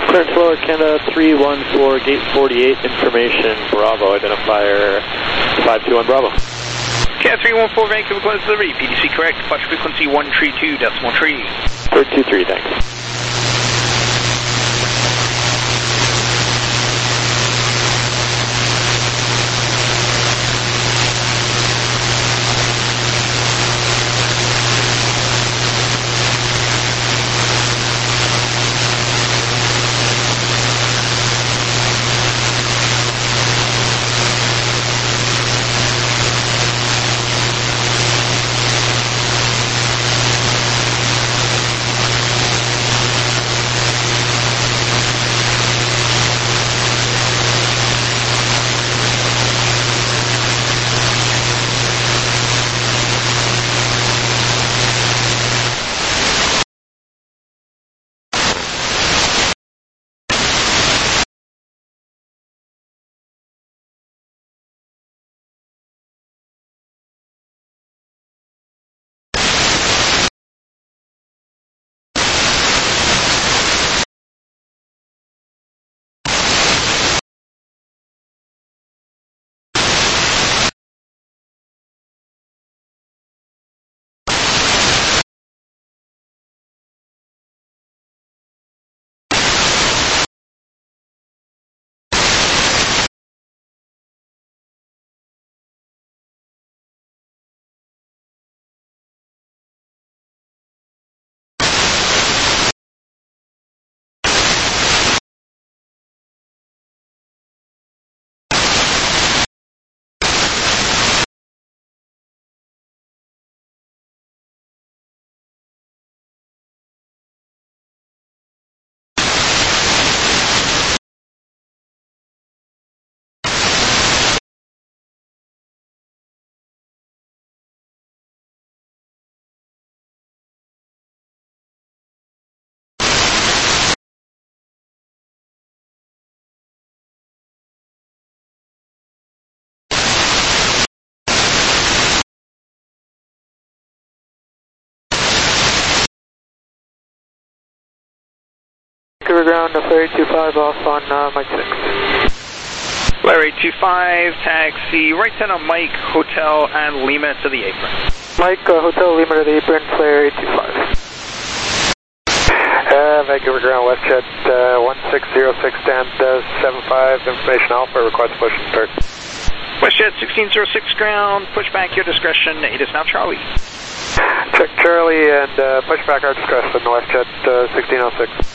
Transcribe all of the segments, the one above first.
Current flow Canada 314, gate 48, information, Bravo, identifier 521 Bravo. Canada 314, Vancouver, Clinton delivery, PDC correct, departure frequency 132.3. 323, thanks. Vancouver ground, Flare 825 off on Mike 6. Flare 825, taxi right down on Mike, Hotel and Lima to the apron. Mike, Hotel Lima to the apron, Flare 825. Vancouver ground, WestJet 1606 stand 75, information Alpha, request push and start. WestJet 1606 ground, push back your discretion, it is now Charlie. Check Charlie and push back our discretion, WestJet 1606.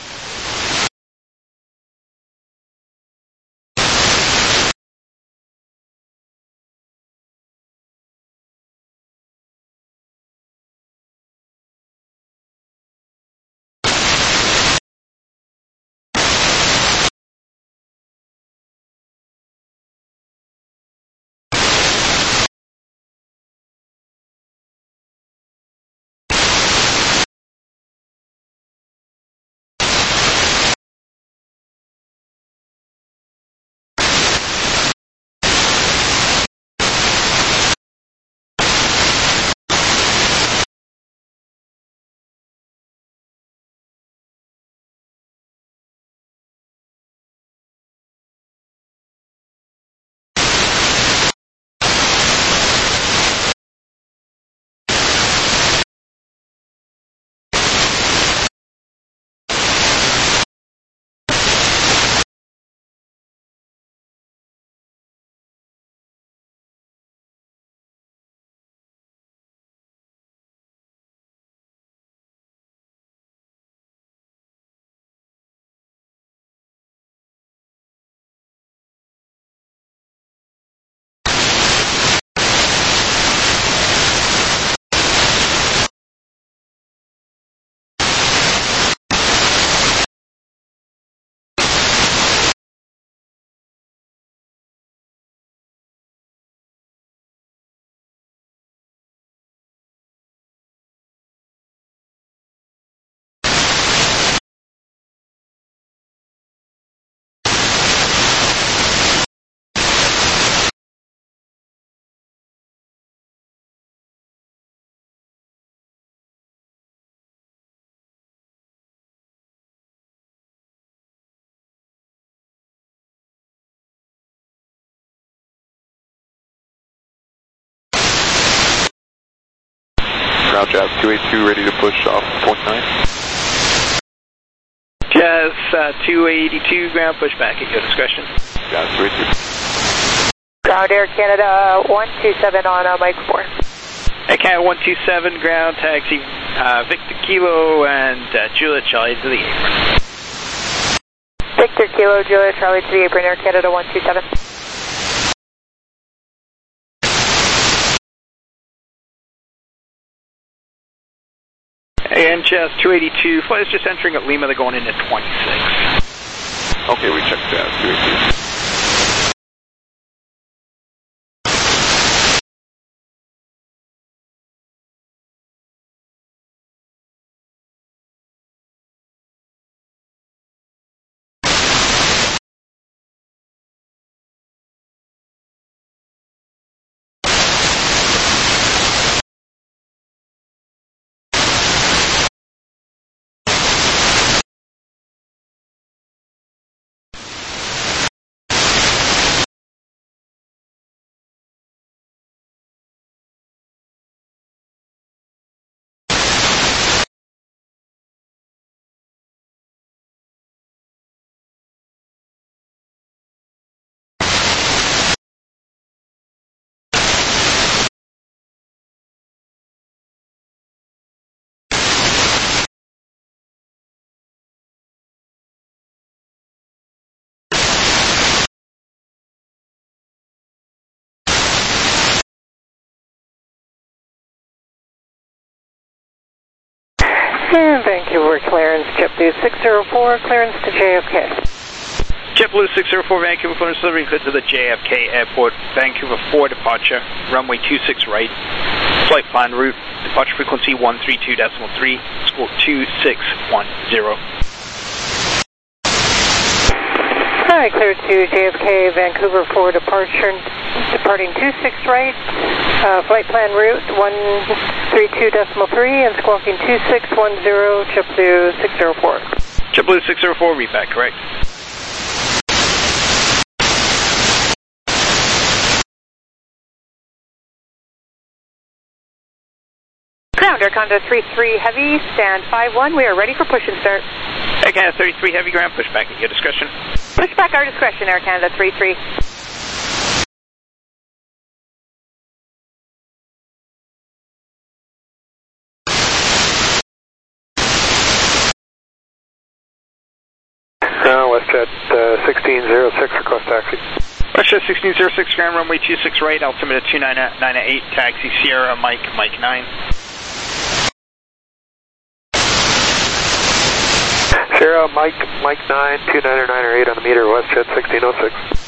ground Jazz 282 ready to push off 29. Jazz 282 ground pushback at your discretion. Jazz 282. Ground Air Canada 127 on Mike 4. Air Canada 127 ground taxi Victor Kilo and Juliet Charlie to the apron. Victor Kilo, Juliet Charlie to the apron, Air Canada 127. And Jazz 282, flight is just entering at Lima, they're going in at 26. Okay, we checked Jazz 282. And Vancouver clearance, JetBlue 604, clearance to JFK. JetBlue 604 Vancouver clearance delivery clear to the JFK Airport, Vancouver 4 departure, runway 26 right, flight plan route, departure frequency 132.3, squawk 2610. Hi, clear to JFK, Vancouver 4 departure, departing 26 right, flight plan route 132.3 and squawking 2610, JetBlue 604. JetBlue 604, read back, correct. Ground Air Canada 33 Heavy, stand 5-1, we are ready for push and start. Air Canada 33 Heavy ground pushback at your discretion. Pushback our discretion, Air Canada 33. WestJet 1606, request taxi. WestJet 1606 ground runway 26 right, altimeter 2998, taxi Sierra Mike 9. Sierra Mike 9, 299 on the meter, WestJet 1606.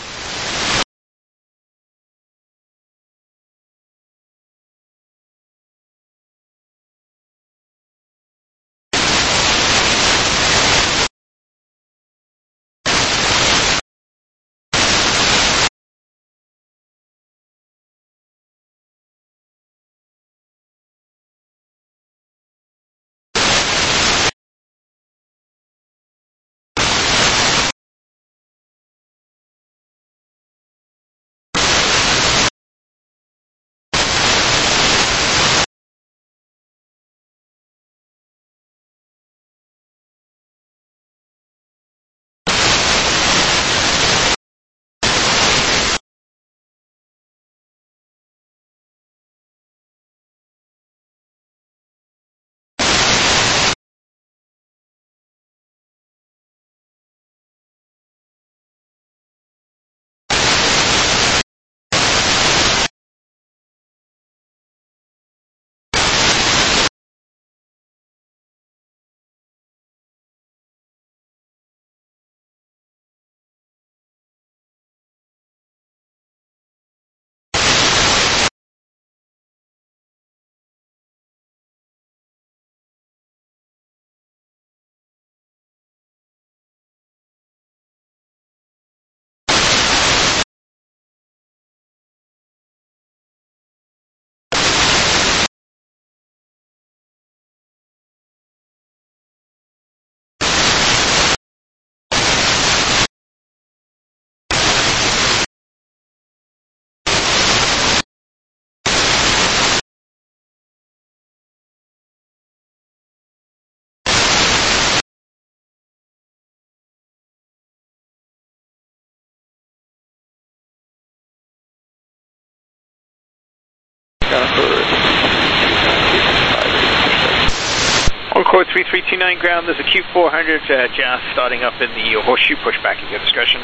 3329 ground, there's a Q400 just starting up in the horseshoe pushback at your discretion.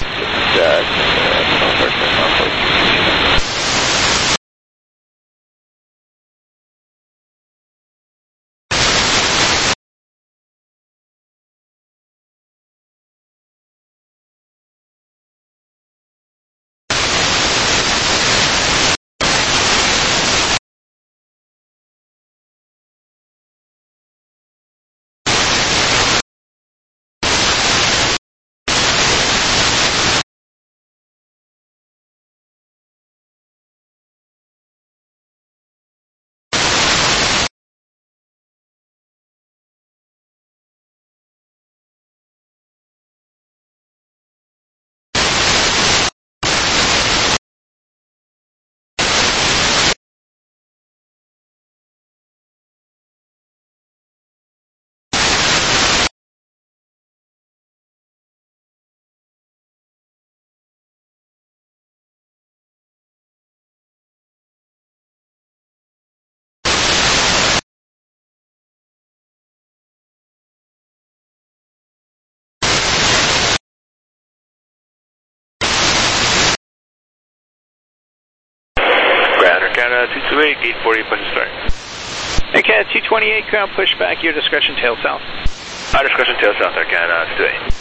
Canada 228, gate 40, push start. Okay, 228 ground pushback, your discretion, tail south. Our discretion, tail south, Air Canada 228.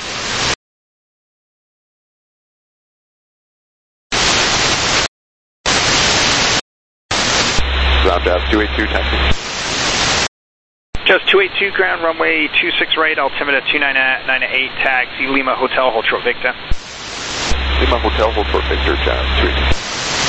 Ground Jazz 282, taxi. Just 282 ground, runway 26 right, altimeter 298, taxi, Lima Hotel, hold short Victor. Lima Hotel, hold short Victor, Jazz 282.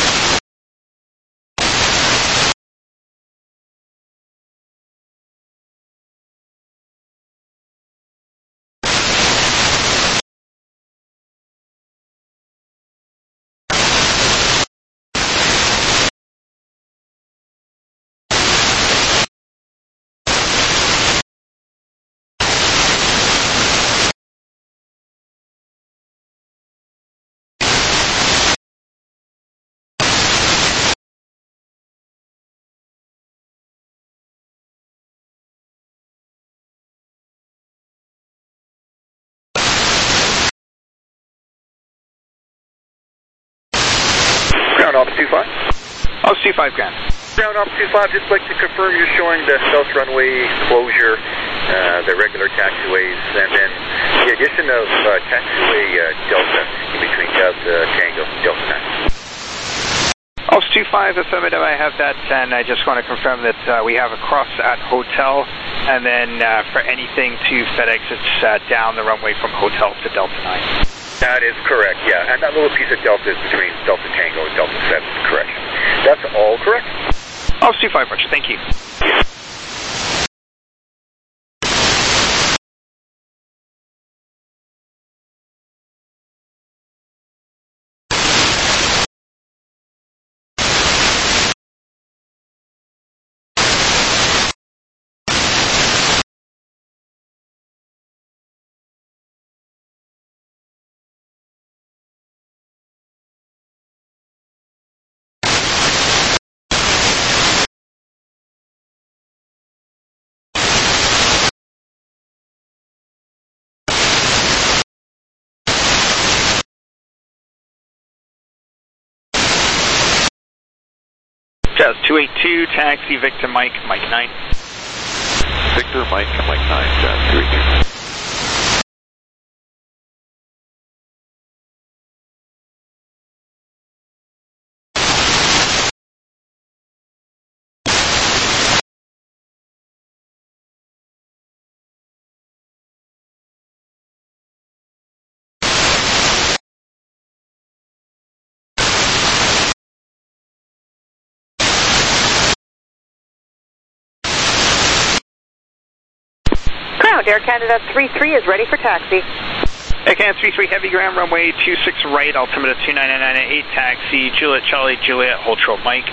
Ground Ops 25. Ops 25 ground. Ground Ops 25, just like to confirm you're showing the south runway closure, the regular taxiways, and then the addition of taxiway Delta in between Tango, Delta 9. Ops 25, affirmative, I have that, and I just want to confirm that we have a cross at hotel, and then for anything to FedEx, it's down the runway from hotel to Delta 9. That is correct, yeah. And that little piece of Delta is between Delta Tango and Delta 7, correct. That's all correct? Ops 25, Roger, thank you. Jazz 282, taxi, Victor Mike, Mike 9. Victor Mike, Mike 9, Jazz 282. Air Canada 33 is ready for taxi. Air Canada 33 heavy ground, runway 26 right, altimeter 29998, taxi, Juliet Charlie, Juliet, hold short Mike.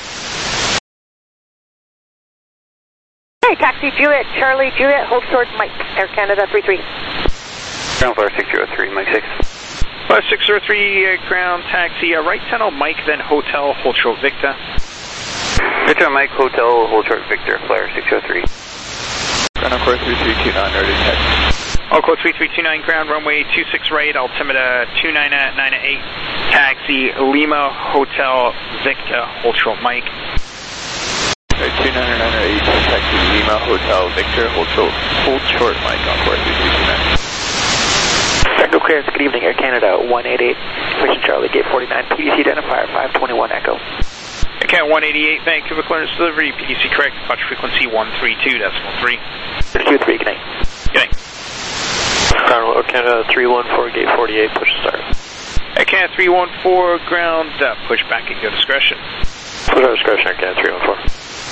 Hey, taxi, Juliet Charlie, Juliet, hold short Mike, Air Canada 33. Ground Flyer 603, Mike 6. Flyer 603, ground, taxi, right tunnel, Mike, then hotel, hold short Victor. Victor Mike, hotel, hold short Victor, Flyer 603. And of course 3329, ready to taxi. Encore 3329 ground, runway 26 right, altimeter 299 taxi Lima Hotel Victor, hold short Mike. 299 taxi Lima Hotel Victor, hold short Mike, Encore 3329. Echo clearance, good evening, Air Canada 188, Mission Charlie, gate 49, PDC identifier 521 Echo. Air Canada 188, Vancouver clearance delivery, PDC correct, departure frequency 132.3. Q3, good night. Good night. Ground Air Canada 314, gate 48, push start. Air Canada 314, ground, push back at your discretion. Push our discretion, Air Canada 314.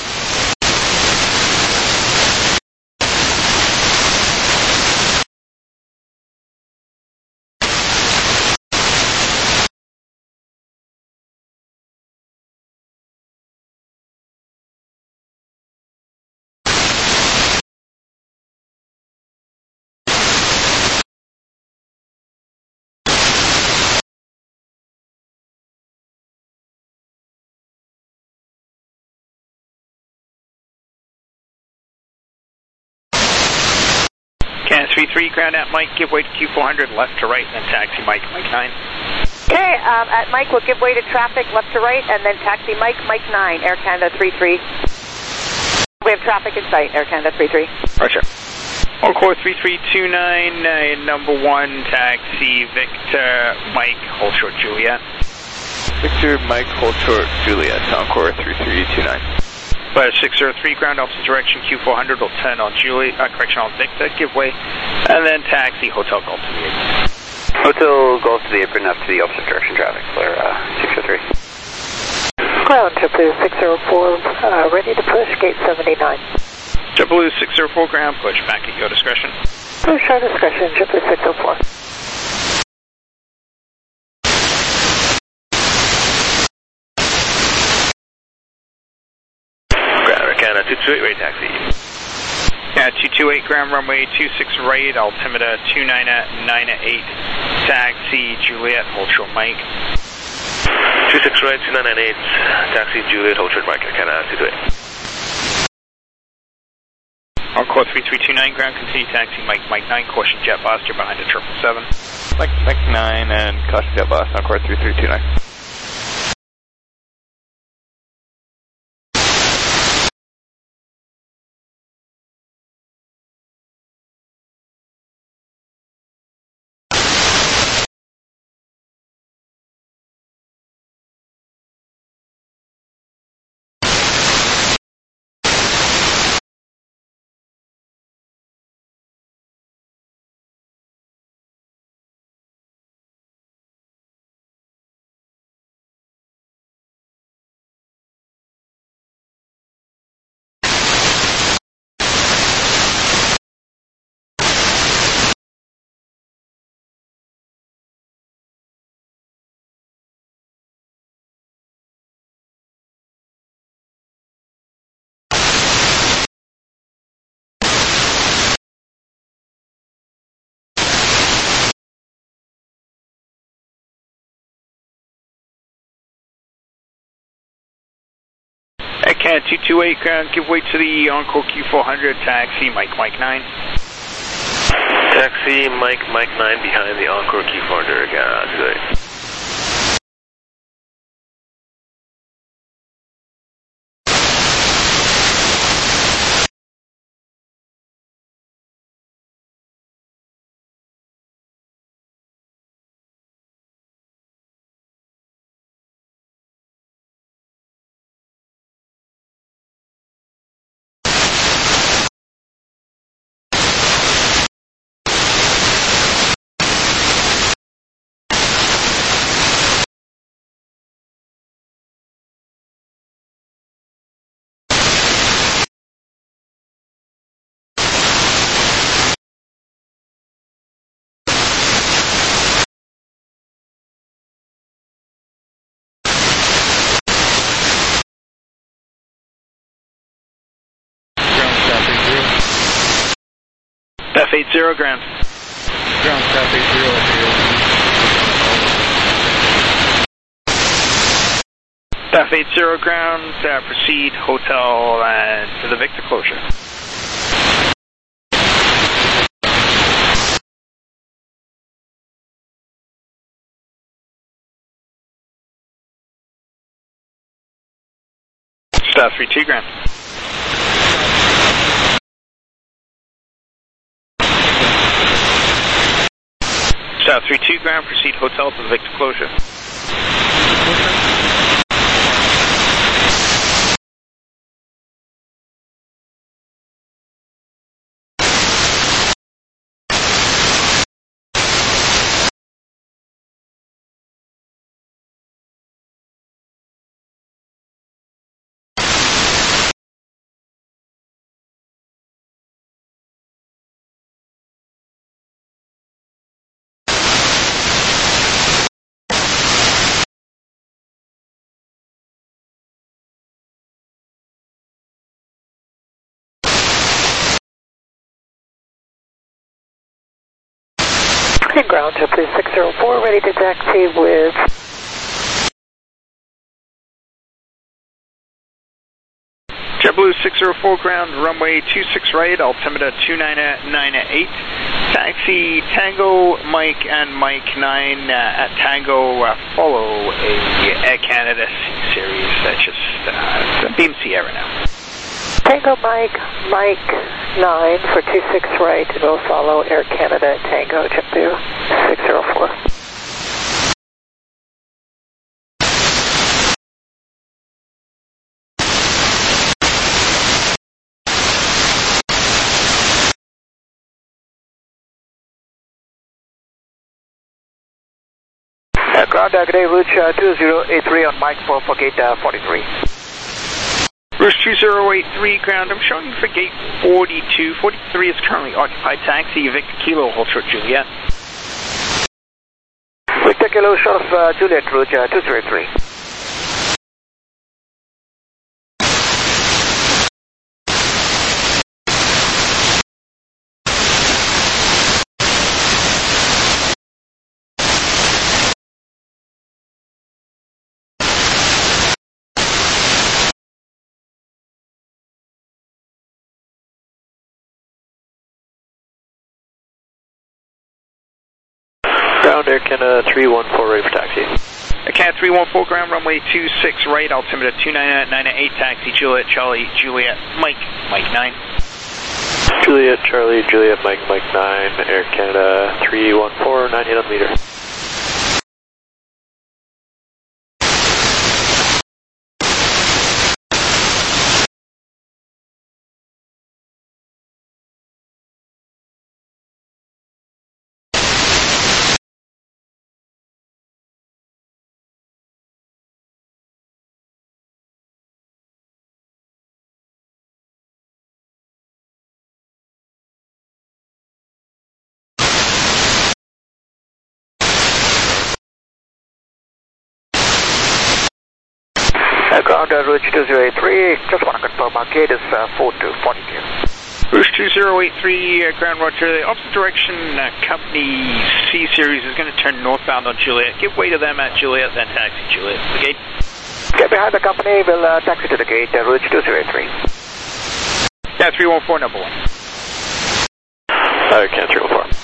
Canada 33, ground at Mike, give way to Q400, left to right, then taxi Mike, Mike 9. Okay, at Mike, we'll give way to traffic left to right, and then taxi Mike, Mike 9, Air Canada 33. We have traffic in sight, Air Canada 33. Roger. Encore 3329, number 1, taxi Victor Mike, hold short Juliet. Victor Mike, hold short Juliet, Encore 3329. But 603, ground opposite direction, Q400 will turn on on Victor, give way, and then taxi Hotel Golf to the apron. Hotel Golf to the apron, up to the opposite direction traffic, clear 603. Ground, JetBlue 604, ready to push, gate 79. JetBlue 604, ground, push back at your discretion. Push our discretion, JetBlue 604. Canada 228, right taxi. Yeah, 228 ground, runway 26 right, altimeter 2998, taxi Juliet, hold short Mike. 26 right, 2998, taxi Juliet, hold short Mike, Canada 228. Encore 3329 ground, continue taxi Mike, Mike 9, caution jet blast, you're behind a 777. Mike 9 and caution jet blast, Encore 3329. Canada 228 ground, give way to the Encore Q400, taxi Mike, Mike 9. Taxi Mike, Mike 9 behind the Encore Q400, Canada 228. F80 ground. Ground staff 80. F80 ground, proceed hotel and to the Victor closure. South 32 ground. South 32 ground, proceed hotel to the Victor closure. Ground JetBlue 604, ready to taxi with... JetBlue 604 ground, runway 26 right, altimeter 2998. Taxi Tango, Mike and Mike 9 at Tango, follow a Air Canada series, just Beam Sierra now. Tango Mike, Mike 9 for 26 right, will follow Air Canada Tango JetBlue 604. Ground good day, Rouge 2083 on Mike 4 for gate 43. Rouge 2083 ground, I'm showing you for gate 42. 43 is currently occupied. Taxi Victor Kilo, hold short Juliet. Victor Kilo, short of Juliet, Rouge 2083. Ground Air Canada 314, ready for taxi. Air Canada 314 ground, runway 26 right, altimeter 2998, taxi Juliet, Charlie, Juliet, Mike, Mike 9. Juliet, Charlie, Juliet, Mike, Mike 9, Air Canada 314, 98 on the meter. Ground Rouge 2083, just want to confirm our gate is 4242. Rouge 2083, ground roger, the opposite direction, company C series is going to turn northbound on Juliet. Give way to them at Juliet, then taxi Juliet to the gate. Get behind the company, we'll taxi to the gate, Rouge 2083. Yeah, 314, number 1. Air Canada 314.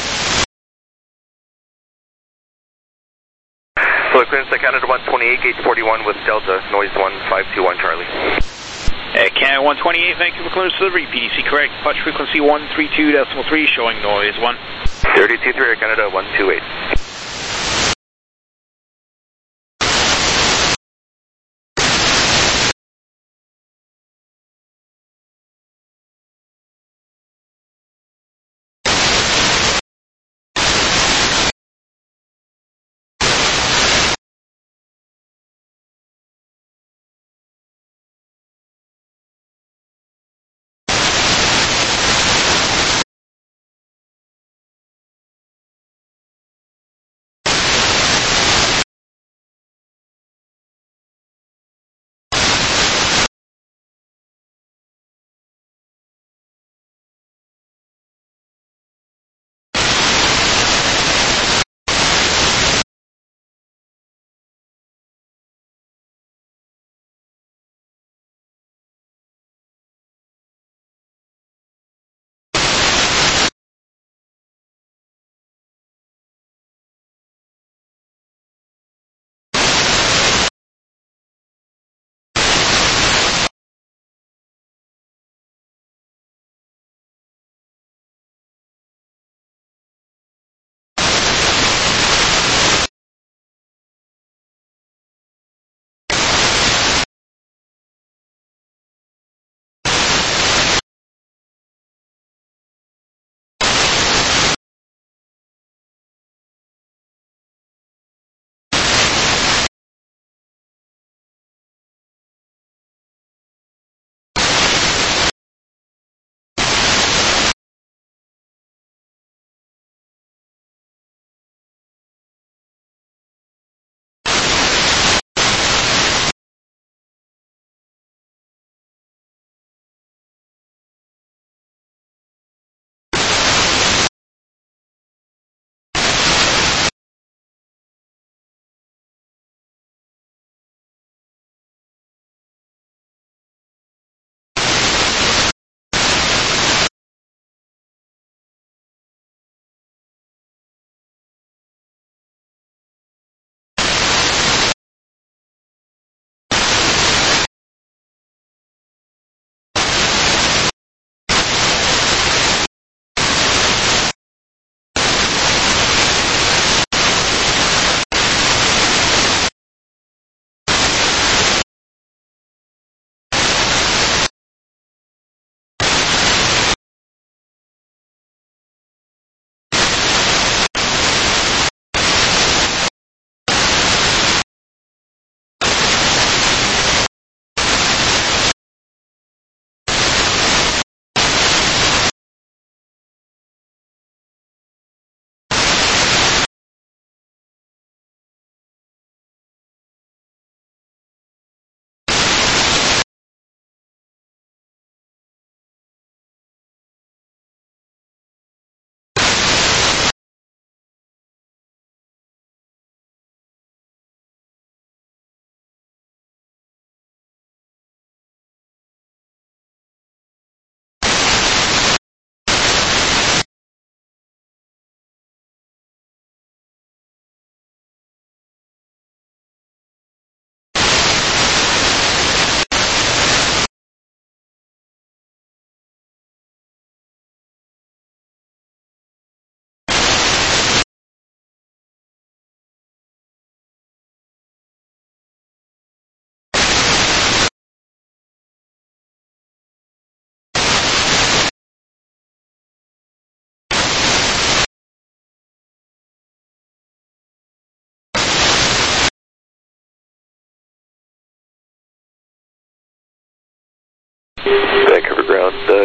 Flight clearance at Canada 128, gate 41 with Delta, noise 1521 Charlie. Canada 128, Vancouver clearance delivery, PDC correct, touch frequency 132.3, showing noise 1. 323 Air Canada 128.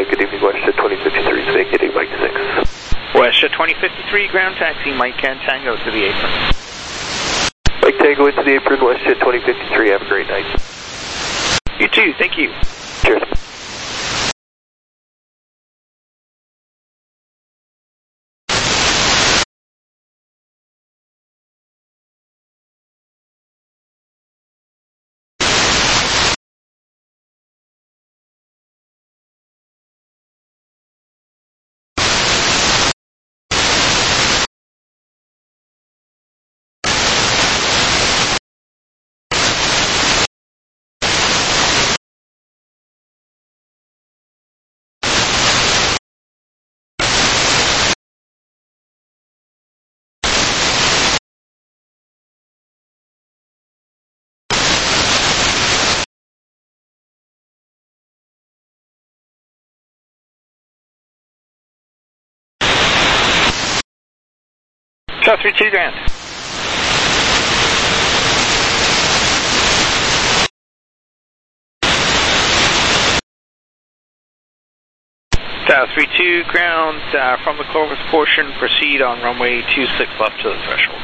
good evening, WestJet 2053 is vacating Mike 6. WestJet 2053, ground taxi, Mike and Tango to the apron. Mike Tango into the apron, WestJet 2053, have a great night. You too, thank you. Cheers. Shot 32 grand. South 32 ground, from the Clovis portion, proceed on runway 26 left to the threshold.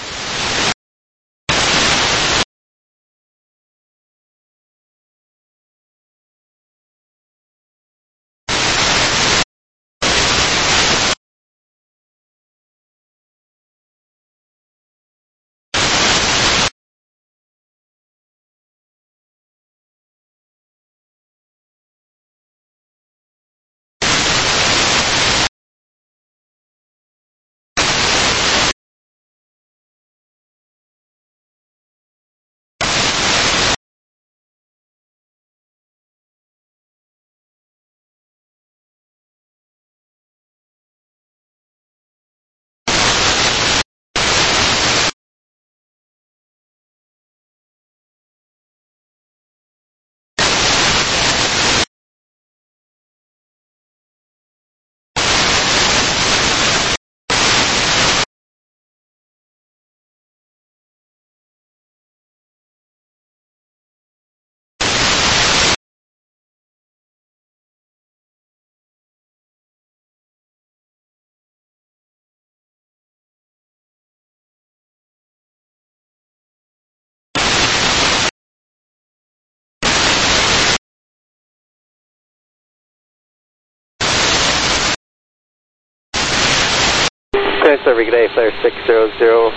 Every day, Flare 600,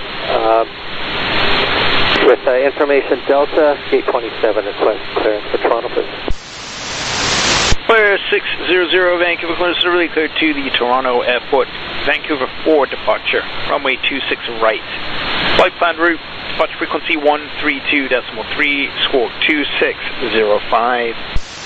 with information Delta, gate 27 is West clearance for Toronto, please. Flare 600, Vancouver clearance really clear to the Toronto Airport, Vancouver 4 departure, runway 26 right. Flight plan route, departure frequency 132.3, squawk 2605.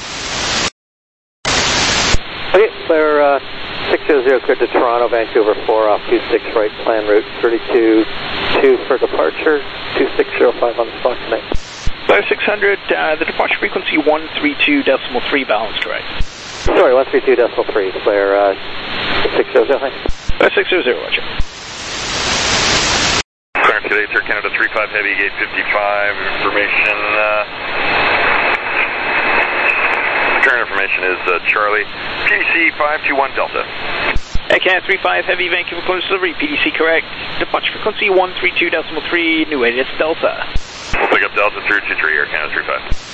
Okay, Flare 600 cleared to Toronto, Vancouver 4 off 26 right, plan route 32.2 for departure, 2605 on the spot tonight. Flare 600, the departure frequency 132.3, balanced right. Sorry, 132.3, Flare 600, hi. Flare 600, roger. Clarence G'day, Sir Canada 35 Heavy, gate 55, current information is Charlie, PDC 521 Delta. Canada 35 Heavy, Vancouver clearance delivery, PDC correct. Departure frequency 132.3, new alias Delta. We'll pick up Delta 323, Air Canada 35.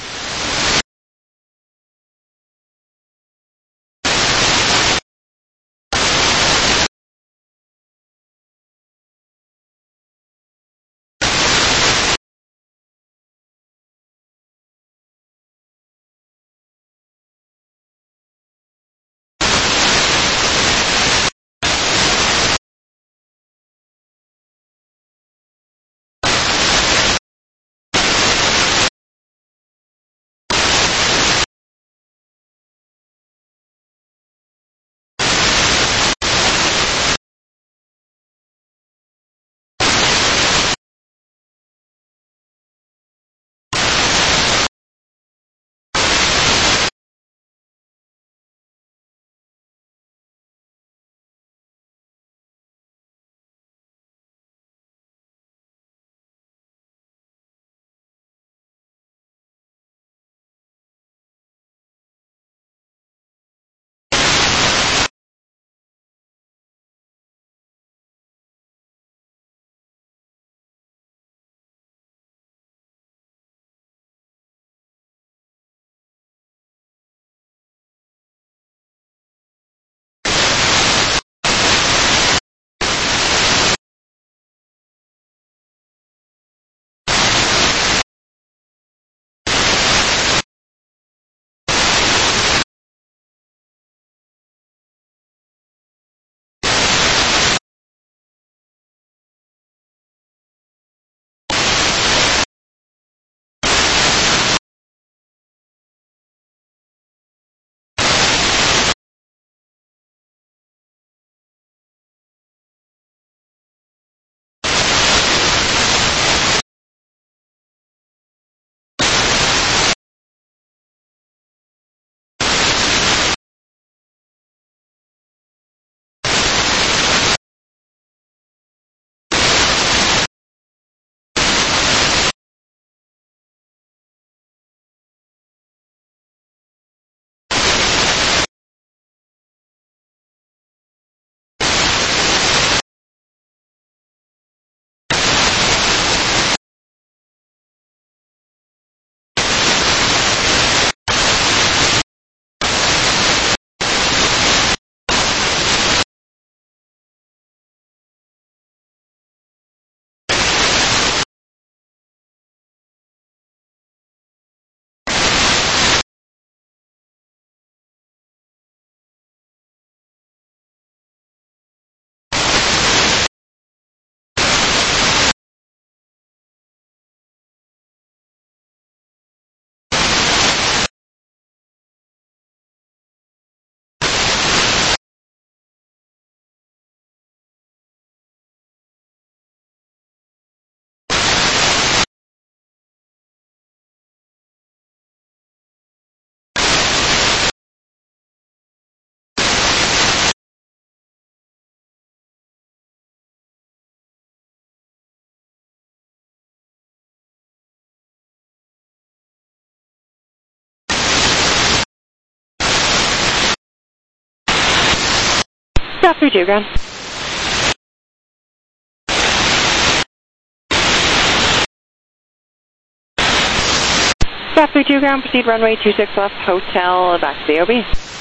Staff 32, ground. Staff 32, ground, proceed runway 26 left, hotel, back to the OB.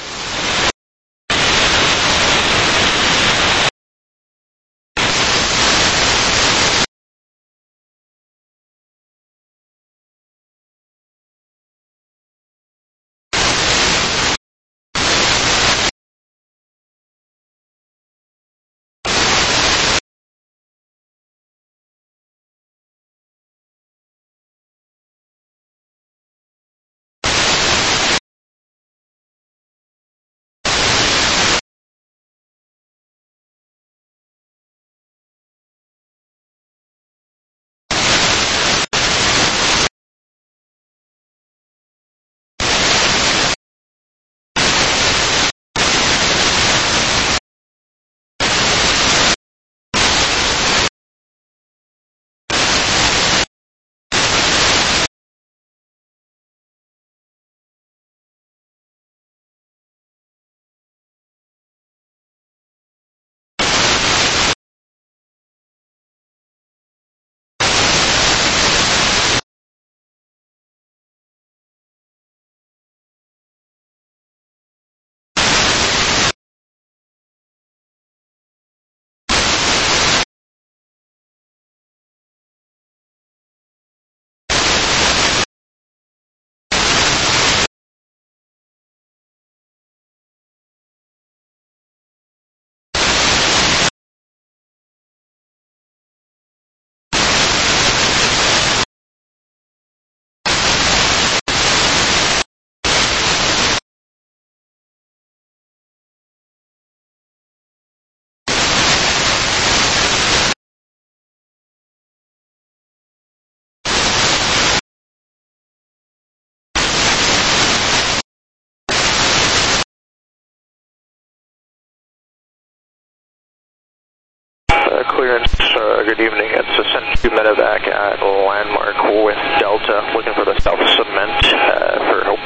Clearance, good evening. It's a Century Medevac at Landmark with Delta, looking for the South Cement for Hope.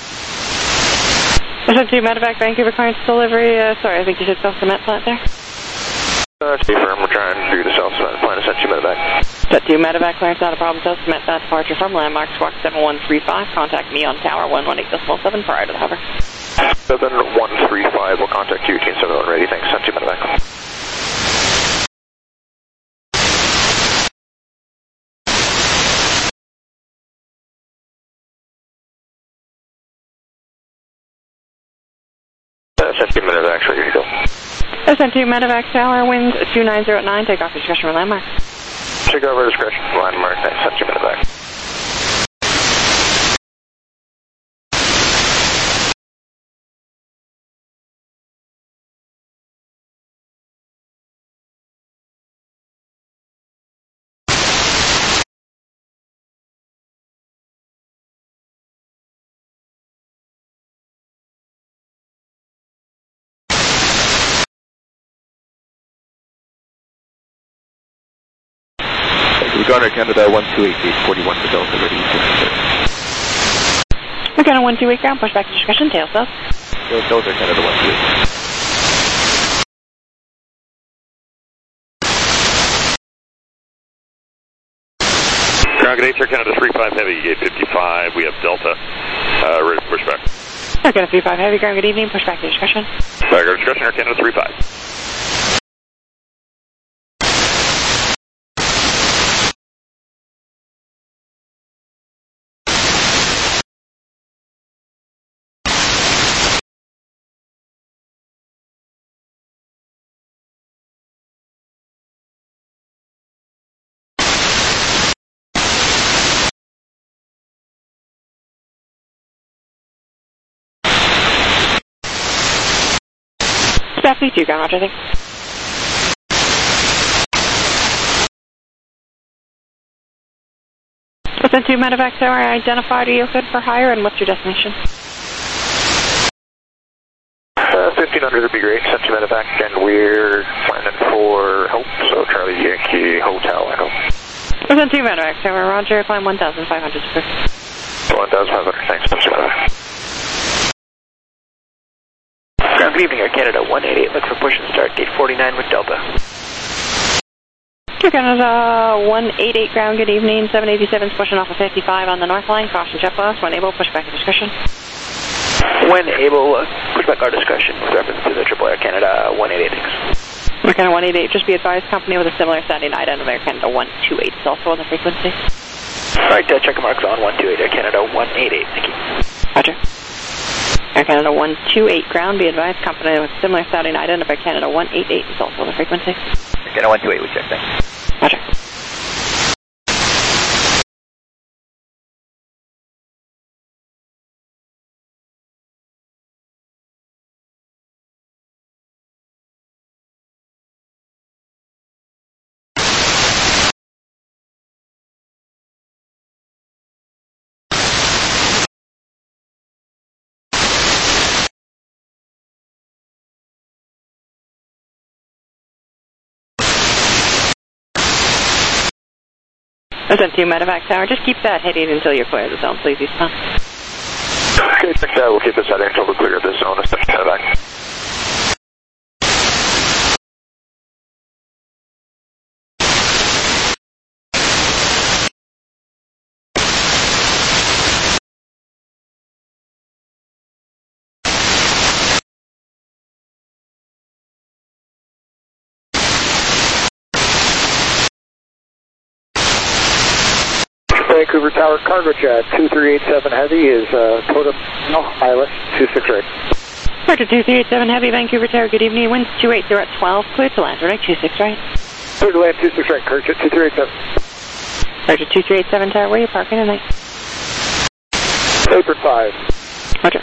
Century Medevac, Vancouver, clearance delivery. Sorry, I think you said South Cement plant there. Stay firm, we're trying to do the South Cement plant at Century Medevac. Set 2 Medevac, clearance, not a problem. South Cement departure from Landmark, squawk 7135. Contact me on tower 118.7 prior to the hover. 7135, we'll contact you, Team 71 ready. Thanks, Century Medevac. Century Medevac, ready to go. Century Medevac Tower, wind 29089, take off your discretion from Landmark. Take over discretion from Landmark, thanks, Century Medevac. Garner Canada 1288, 41 for Delta, ready to enter. We're going to 128 ground, push back to discretion, tail south. Delta Canada 128. Ground Gate, Air Canada 35 Heavy, gate 55, we have Delta, ready to push back. Air Canada 35 Heavy, ground, good evening, push back to discretion. Back to discretion, Air Canada 35. Staff 32, ground, roger, thanks. Within 2 Medevac Tower, identified, are you good for hire, and what's your destination? 1500 would be great, Century Medevac, and we're planning for Hope, so Charlie Yankee Hotel, I hope. Within 2 Medevac Tower, roger, climb 1,500, sir. 1,500, thanks, Century Medevac. Ground Good evening, Air Canada 188. Look for push and start, gate 49 with Delta. Air Canada 188 ground, good evening. 787's pushing off of 55 on the north line. Caution jet blast. When able, push back at discretion. When able, push back our discretion with reference to the Triple Air Canada 188. Air Canada 188, just be advised, company with a similar sounding item of Air Canada 128 is also on the frequency. Alright, check marks on 128, Air Canada 188, thank you. Roger. Air Canada 128 ground, be advised, company with similar sounding item of Air Canada 188 is also on the frequency. Air Canada 128, we check, thanks. Roger. That's empty medevac tower. Just keep that heading until you're clear of the zone, please, Eastbound. Okay, check that. We'll keep this heading until we're clear of this zone. Especially medevac. Vancouver Tower Cargo Jet 2387 Heavy is Totem Islet 26 right. Roger, 2387 Heavy, Vancouver Tower, good evening. Winds 280 at 12, clear to land, right, 26 right. Clear to land 26 right, Cargo Jet 2387. Roger, 2387 Tower, where are you parking tonight? Apron 5. Roger.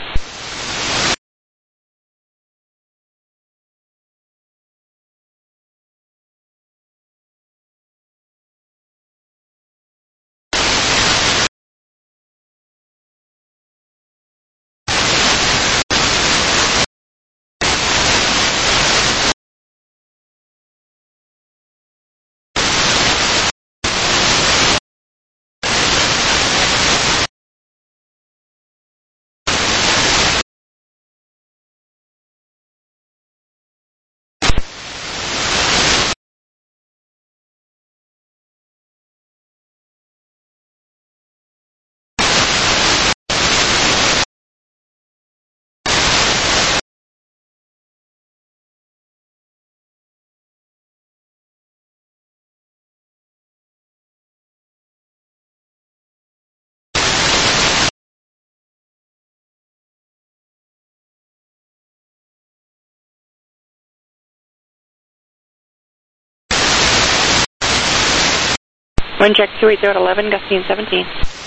Wind check 280 at 11, gusting 17.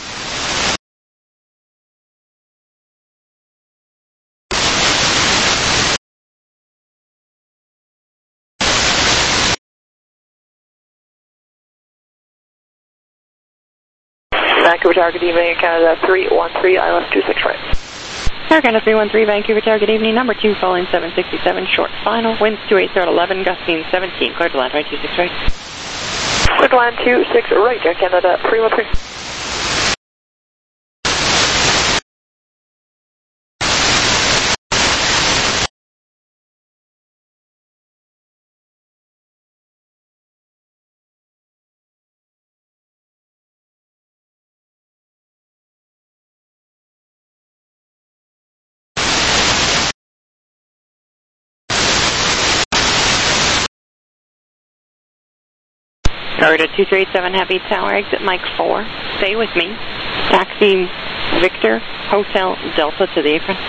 Vancouver Tower, good evening, Canada 313, Island 26 right. Air Canada 313, Vancouver Tower, good evening, number 2, following 767, short final, winds 280 at 11, gusting 17, clear to land, right, 26 right. Clear to land 26 right, Air Canada 313. Florida 2387 Heavy Tower, exit Mike 4. Stay with me. Taxi Victor, Hotel Delta to the apron.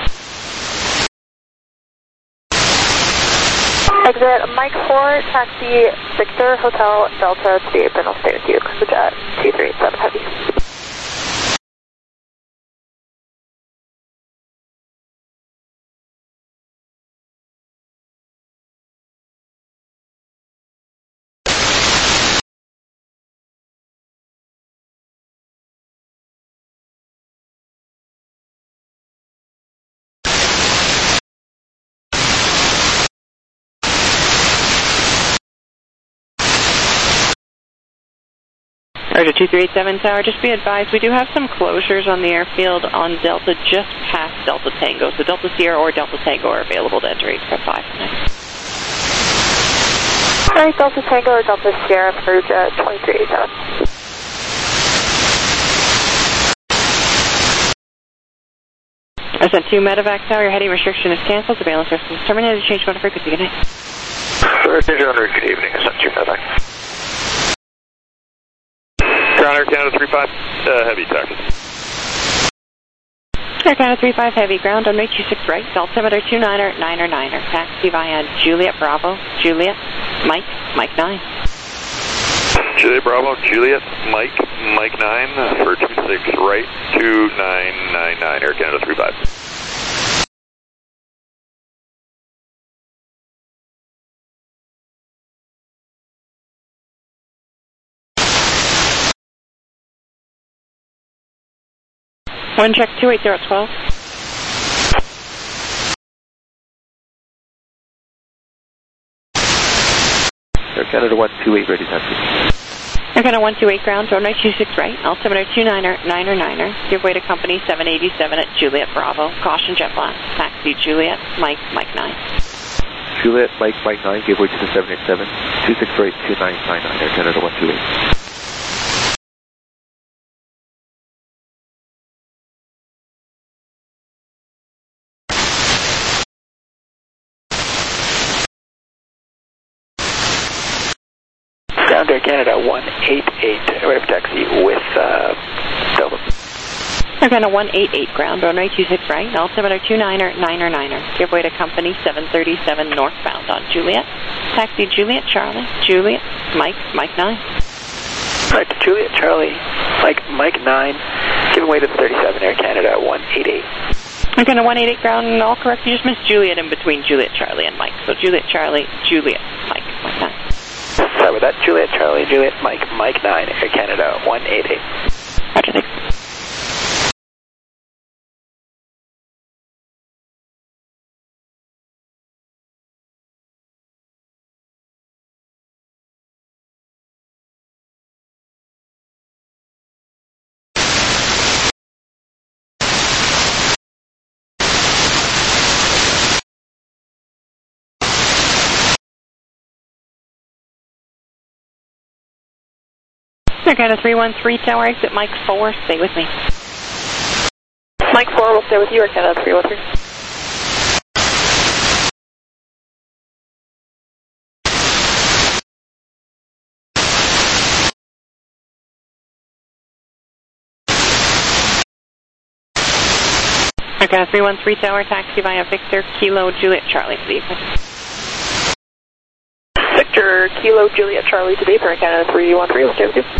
Exit Mike 4, taxi Victor, Hotel Delta to the apron. I'll stay with you, Jet 2387 Heavy. Roger 2387 Tower, just be advised we do have some closures on the airfield on Delta just past Delta Tango. So Delta Sierra or Delta Tango are available to enter for 5 tonight. Alright, Delta Tango or Delta Sierra for 2387. I sent 2 medevac Tower, your heading restriction is canceled, surveillance system is terminated, change mode of frequency, good night. Good evening, I sent 2 medevac. Ground Air Canada 35, heavy taxi. Air Canada 35 heavy, ground on 26 right, altimeter 29er, 9er, taxi via Juliet Bravo, Juliet, Mike 9. Juliet Bravo, Juliet, Mike 9 for 26 right, 2999, Air Canada 35. One check 280 at 12. Air Canada 128 ready taxi. Air Canada 128 ground, road 926 right, altimeter 29er, 9er, give way to company 787 at Juliet Bravo, caution jet blast, taxi Juliet, Mike 9. Juliet, Mike 9, give way to the 787, 26 right, 2999, Air Canada 128. Ground Air Canada 188, ready for taxi with Delta. Air Canada 188 ground, road 926 right, altimeter 29er, 9er, give way to company 737 northbound on Juliet, taxi Juliet Charlie, Juliet, Mike 9. Right, Juliet Charlie, Mike 9, giving way to the 37, Air Canada 188. Air Canada 188 ground, all correct, you just missed Juliet in between Juliet Charlie and Mike, so Juliet Charlie, Juliet, Mike 9. Sorry about that. Juliet, Charlie, Juliet, Mike 9, Air Canada 188. Roger, thanks. Air Canada 313 Tower, exit Mike 4, stay with me. Mike 4 will stay with you, Air Canada 313. Air Canada 313 Tower, taxi via Victor, Kilo, Juliet, Charlie, please. Victor, Kilo, Juliet, Charlie to Deep, Air Canada 313, will stay with you.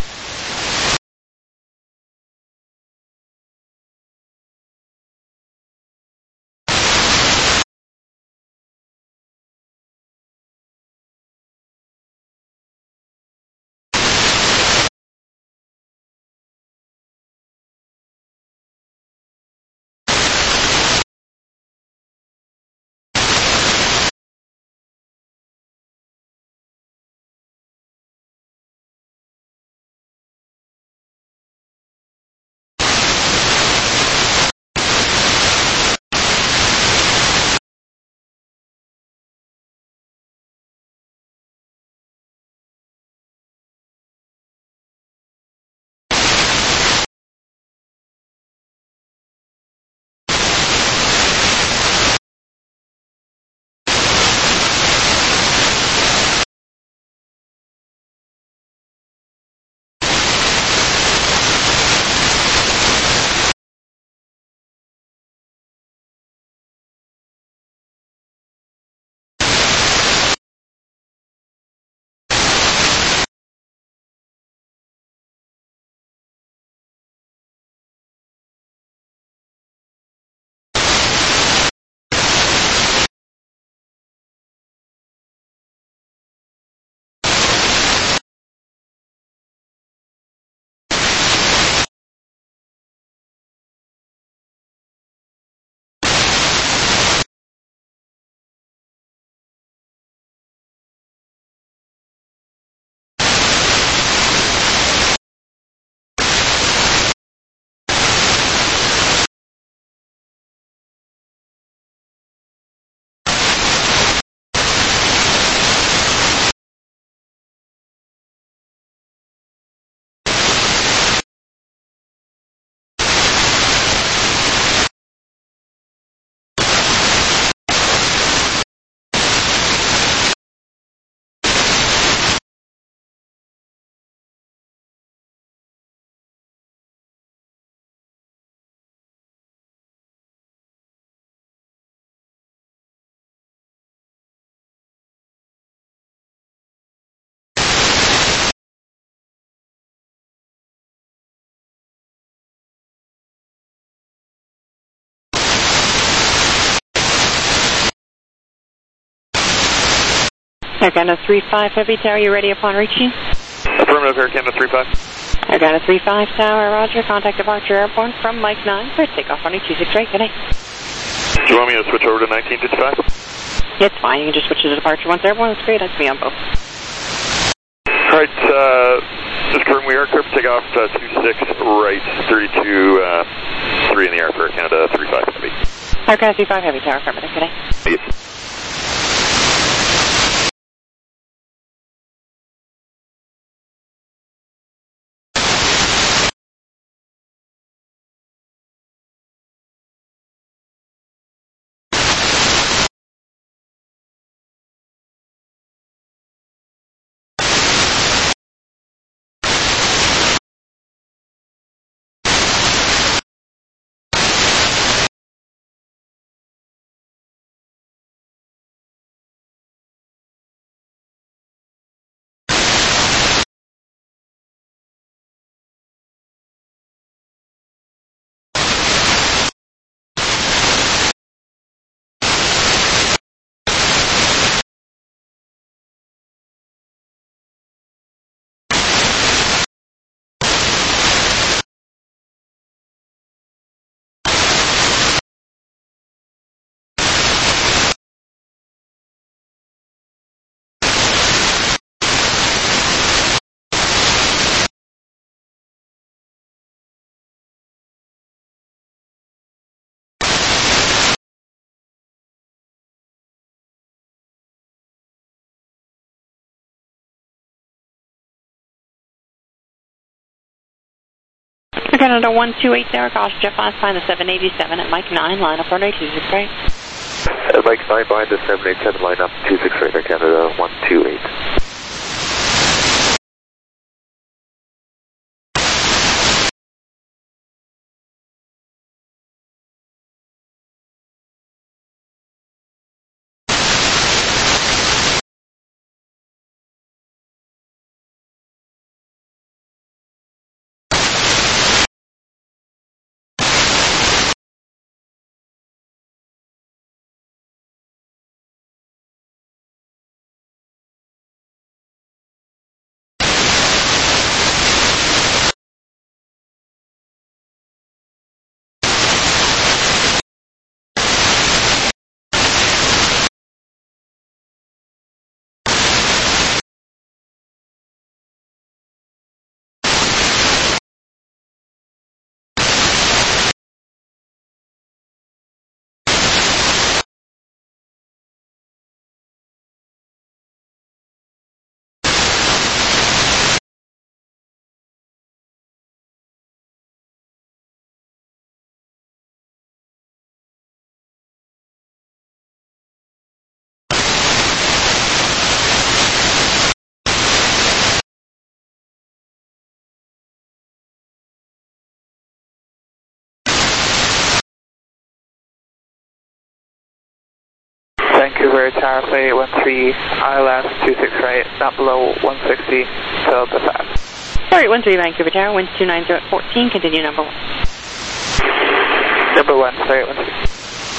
Air Canada 35 Heavy Tower, you ready upon reaching? Affirmative, Air Canada 35. Air Canada 35 Tower, roger. Contact departure airborne from Mike 9. Clear takeoff runway 26 right, good night. Do you want me to switch over to 1955? It's fine, you can just switch to departure once airborne, that's great, I can be on both. Alright, just confirm we are clear for takeoff 26 right, 32 3 in the air for Air Canada 35 Heavy. Air Canada 35 Heavy Tower, affirmative, good night. Yep. Air Canada 128 Tower, caution jet flaps behind the 787 at Mike 9, line up runway 26 right. At Mike 9 behind the 787, line up 26 right, Air Canada 128. Vancouver Tower, flight 813, ILS 26 right, not below 160, Delta 5. Sorry, 13 Vancouver Tower, wind 290 at 14, continue number 1. Number 1, flight 813.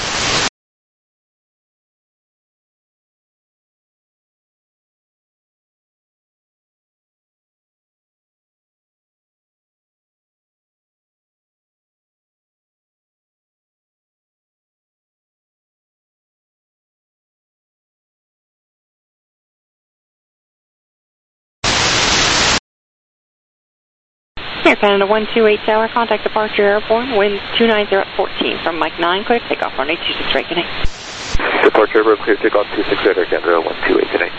Air Canada 128 Tower, contact departure airborne, wind 290 at 14 from Mike 9, clear takeoff runway 26 right, good night. Departure airborne, clear takeoff 26 right, Air Canada 128, good night.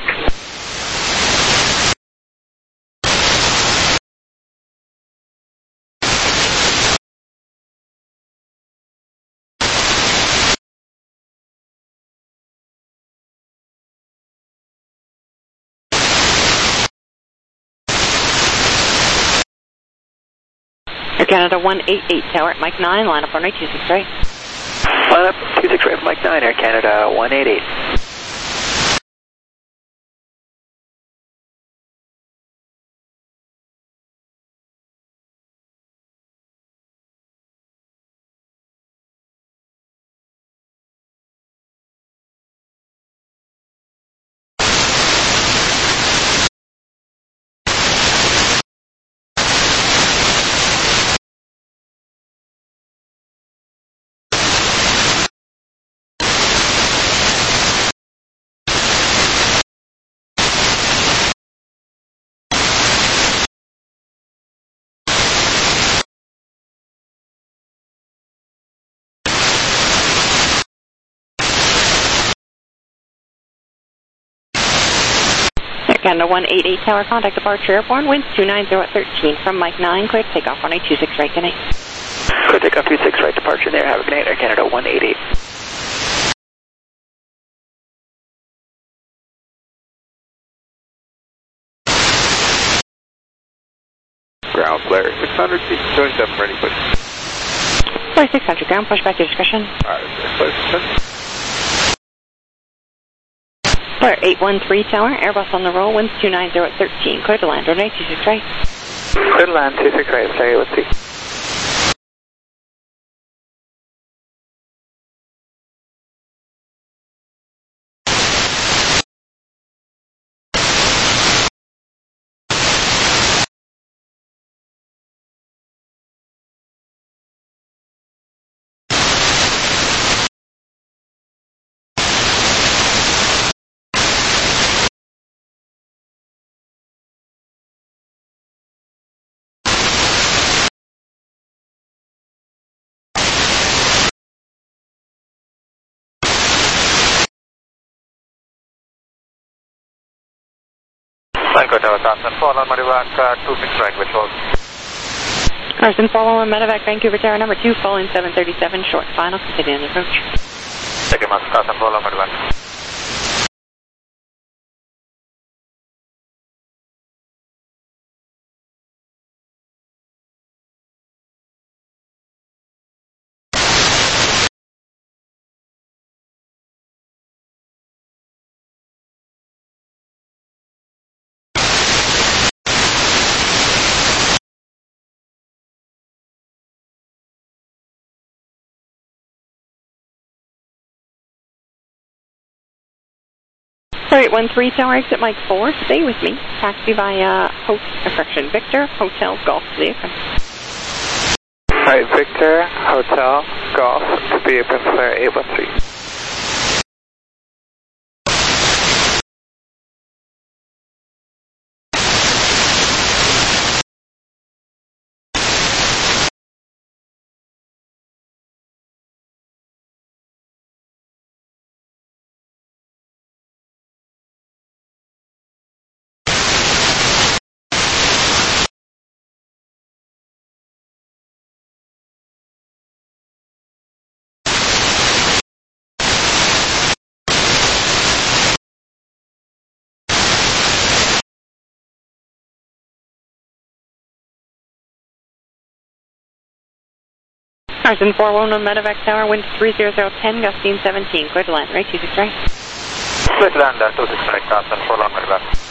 Air Canada 188 Tower at Mike 9, line up runway 26 right. Line up 26 right for Mike 9, Air Canada 188. Canada 188 Tower, contact departure airborne, winds 290 at 13 from Mike 9, clear to takeoff 1826 right, good night. Clear takeoff 26 right, departure there, have a good night, Air Canada 188. Ground flare 600, 27 ready, push. Flare 600, ground, push back to discretion. Alright, flare 600. Flare 813 Tower, Airbus on the roll, winds 290 at 13, clear to land, runway 26 right. Clear to land, 26 right, Flare 813. Tango Tower, Carson, follow Medevac 26 right, which holds. Carson, follow on Medevac, Vancouver Tower number 2, following 737, short final, continuing the approach. Thank you, Master Carson, follow Medevac. Flare 813 Tower, exit Mike 4, stay with me. Taxi via Victor, Hotel, Golf, Leopold. Alright, Victor, Hotel, Golf, to be open Flare 813. Carson 411 Medevac Tower, wind 30010, gusting 17, clear to land, right, 26 right. Clear to land, 26 right, Carson, 411 Medevac.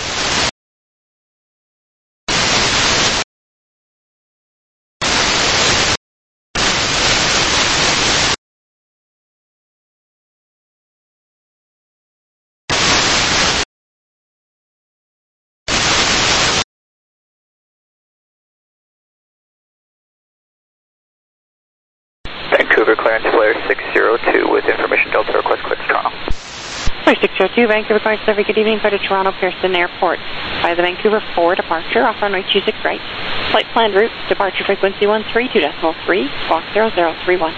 Vancouver clearance Flare 602 with information Delta request clear to Toronto. Flare 602, Vancouver clearance Survey, good evening, clear to Toronto Pearson Airport. By the Vancouver 4 departure, off runway 26 right. Flight planned route, departure frequency 132.3, squawk 0031.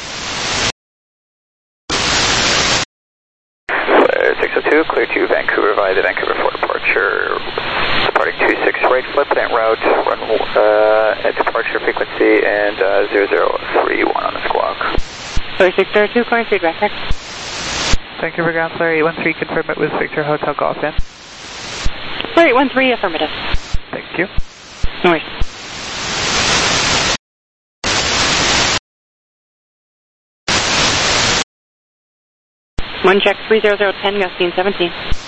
Flare 602, clear to Vancouver via the Vancouver 4 departure. Departing 26 right, flight plan route, run at departure frequency and 0031 on the squawk. Flare 602, clearance feedback, correct. Vancouver ground Flare 813, confirm it with Victor Hotel Golf in. Flare 813, affirmative. Thank you. No worries. One check 30010, gusting 17.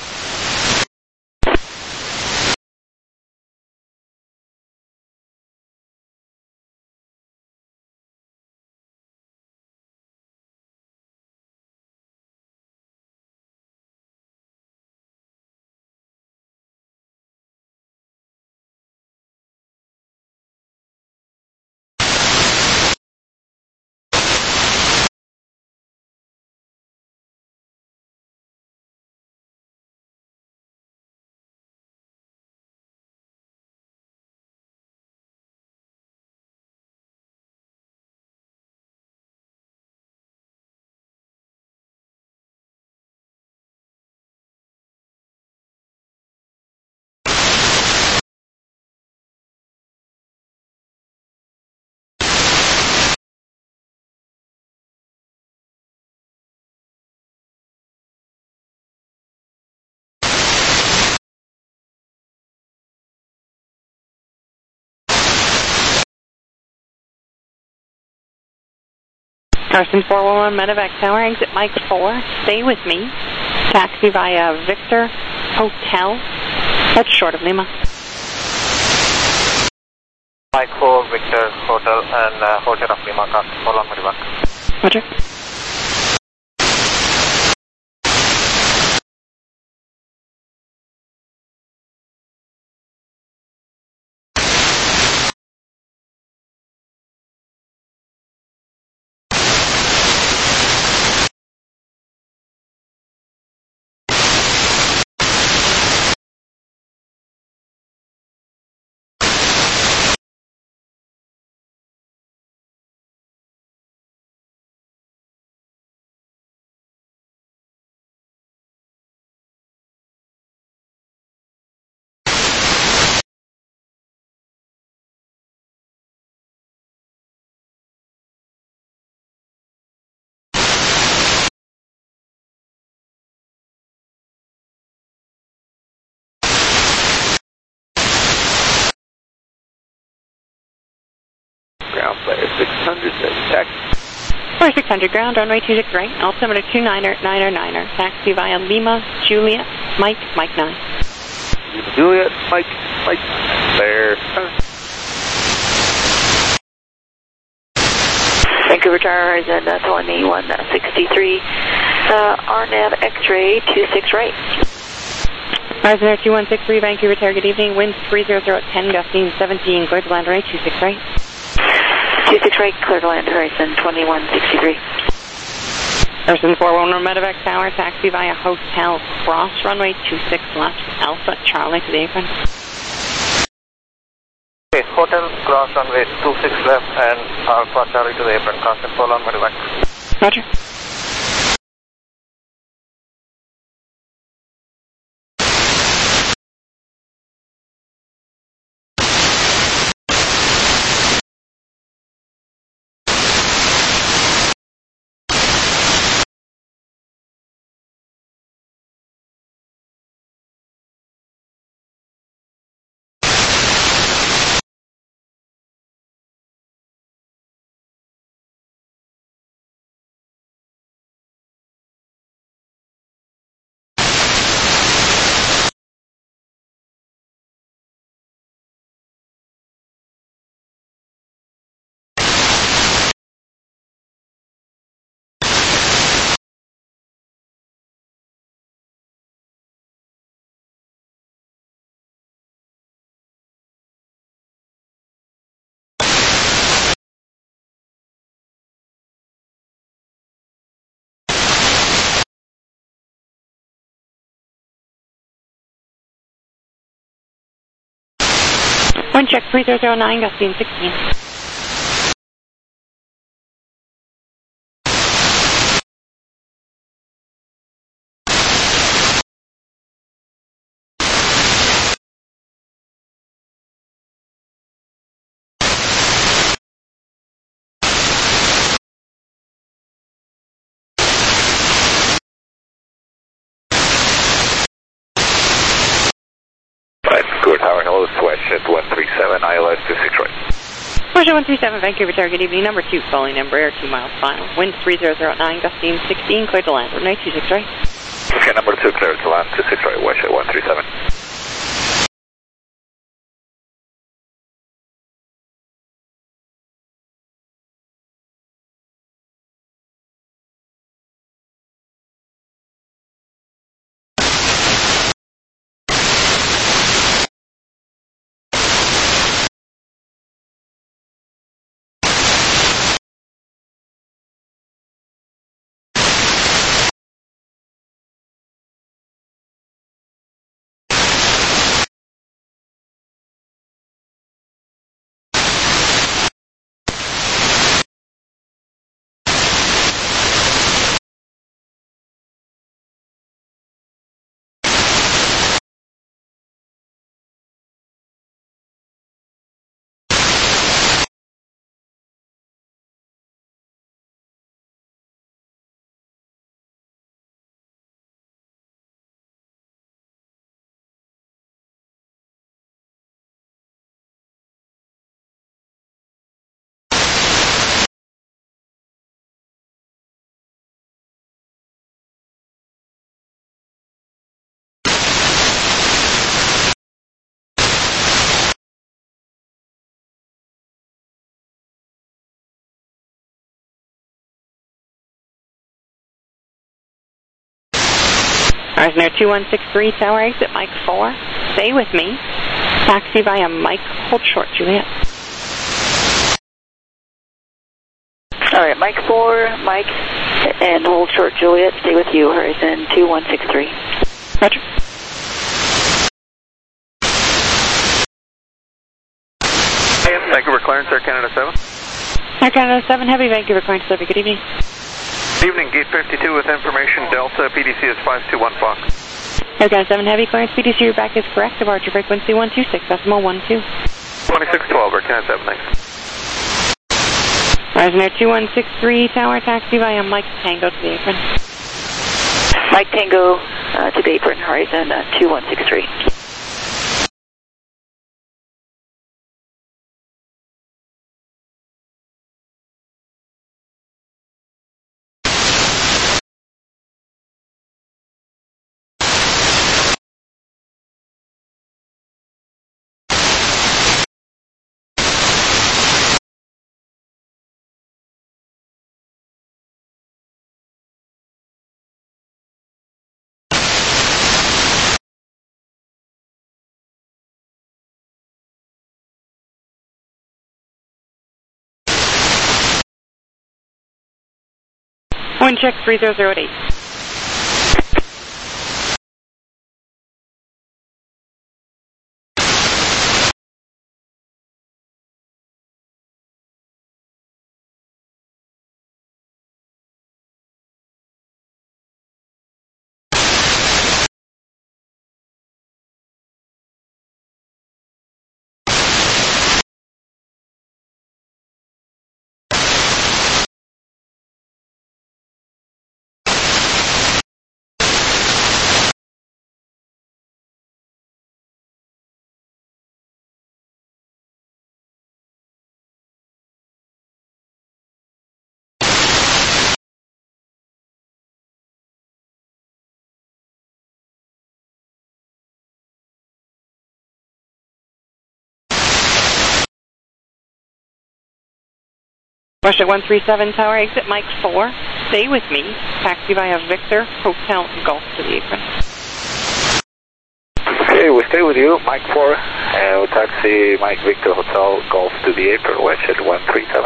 Carson 411 Medevac Tower, exit Mike 4. Stay with me. Taxi via Victor Hotel. That's short of Lima. Mike 4, Victor Hotel and Hotel of Lima, Carson 411 Medevac. Roger. Ground player 600, taxi. For 600 ground, runway 26 right, altimeter 299er, taxi via Lima, Juliet, Mike 9. Juliet, Mike, there. Vancouver Tower Horizon 2163, RNAV X-ray 26 right. Horizon Air 2163, Vancouver Tower, good evening, wind 300 at 10, gusting 17, clear to land runway 26 right. 26 right, clear to land, Horizon 2163. Carson 411 Medevac Tower, taxi via Hotel Cross, runway 26 left, Alpha Charlie to the apron. Okay, Hotel Cross, runway 26 left and Alpha Charlie to the apron, Carson 411 Medevac. Roger. Wind check 3009, gusting 16. Vancouver Tower, hello, Sweat at 137, ILS 26 right. Porsche 137, Vancouver Tower, good evening, number 2, calling Embraer 2 miles final. Wind 3009, gusting 16, clear to land, runway 26 right. Okay, number 2, clear to land 26 right, West at 137. Horizon Air 2163, tower exit, Mike 4. Stay with me. Taxi via Mike, hold short, Juliet. All right, Mike 4, Mike, and hold short, Juliet. Stay with you, Horizon 2163. Roger. Vancouver clearance, Air Canada 7. Air Canada 7, heavy, Vancouver clearance, Delivery, good evening. Evening, gate 52 with information, Delta, PDC is 521 Fox. Air Canada 7, heavy clearance, PDC, your back is correct, departure frequency 126.12. 2612, Air Canada 7, thanks. Horizon Air 2163, tower taxi via Mike Tango to the apron. Mike Tango to the apron, Horizon 2163. Wind check 3008. Russia 137, tower exit, Mike 4. Stay with me. Taxi via Victor, Hotel, Golf to the apron. Okay, we stay with you, Mike 4. We'll taxi Mike Victor, Hotel, Golf to the apron, WestJet 137.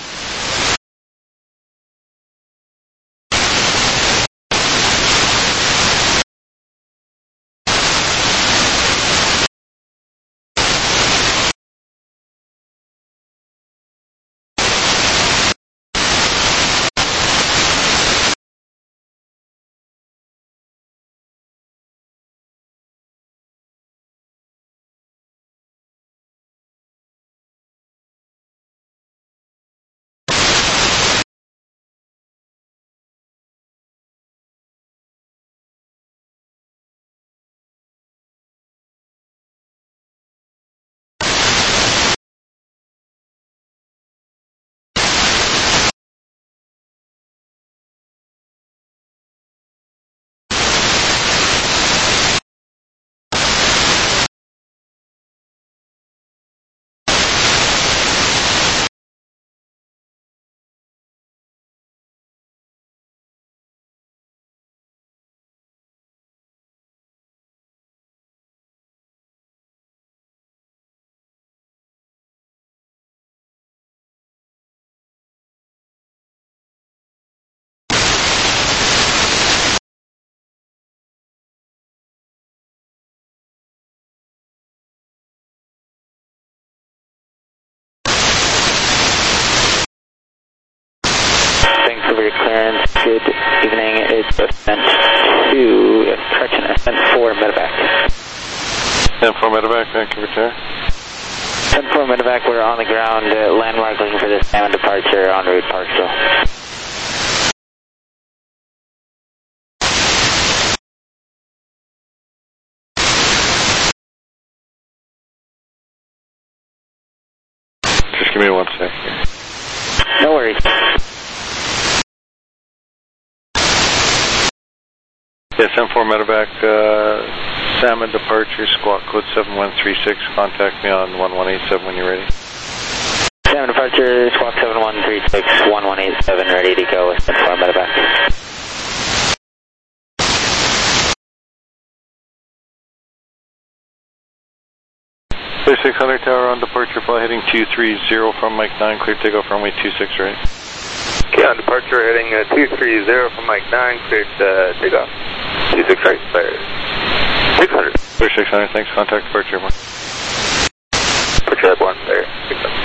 Vancouver clearance, good evening. It's Ascent 2, correction, Ascent 4 medevac. Ascent 4 medevac, Vancouver Tower. Ascent 4 medevac, we're on the ground, landmark looking for the salmon departure en route Parksville. Just give me 1 sec here. No worries. Yes, M4 medevac, salmon departure, squawk code 7136. Contact me on 1187 when you're ready. Salmon departure, squawk 7136, 1187, ready to go with M4 medevac. 600 tower on departure, fly heading 230 from Mike 9, clear takeoff runway 26 right. Okay, on departure heading 230 from Mike 9, cleared takeoff. 26 right, clear 600. Clear 600, thanks, contact departure 1. Departure at 1, clear 600.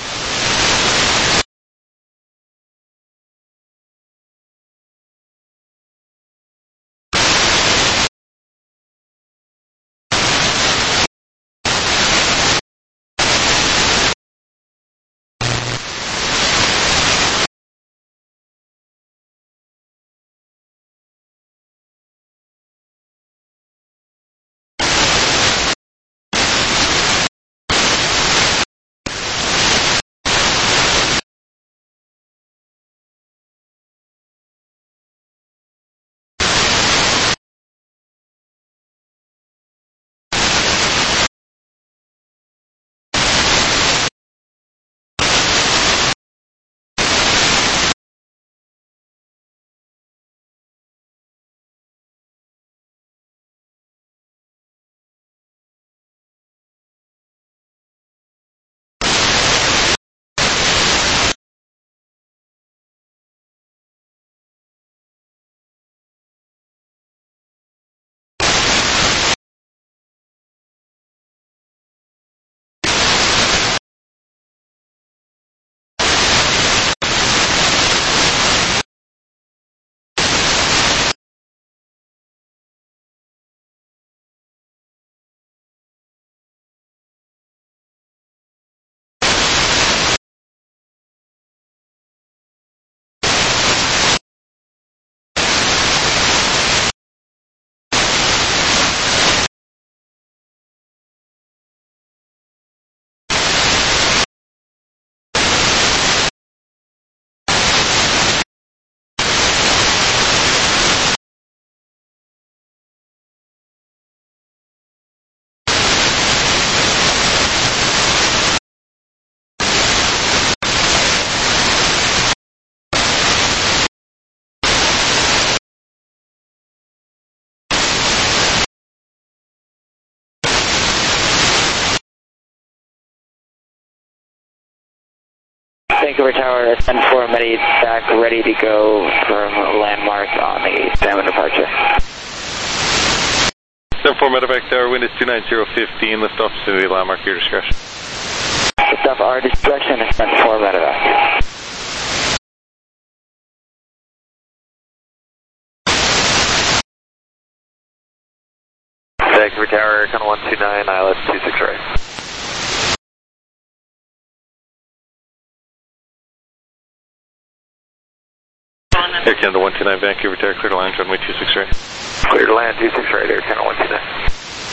Vancouver Tower, 10-4, Medi back, ready to go from landmark on the Salmon departure. 10-4 Medevac Tower, wind is 29015, lift off to the landmark, your discretion. Lift off our discretion, 10-4 Medevac. Vancouver Tower, Canada 129, ILS 26 right. Air Canada 129, Vancouver Tower, clear to land, runway 26 right. Clear to land, 26 right, Air Canada 129.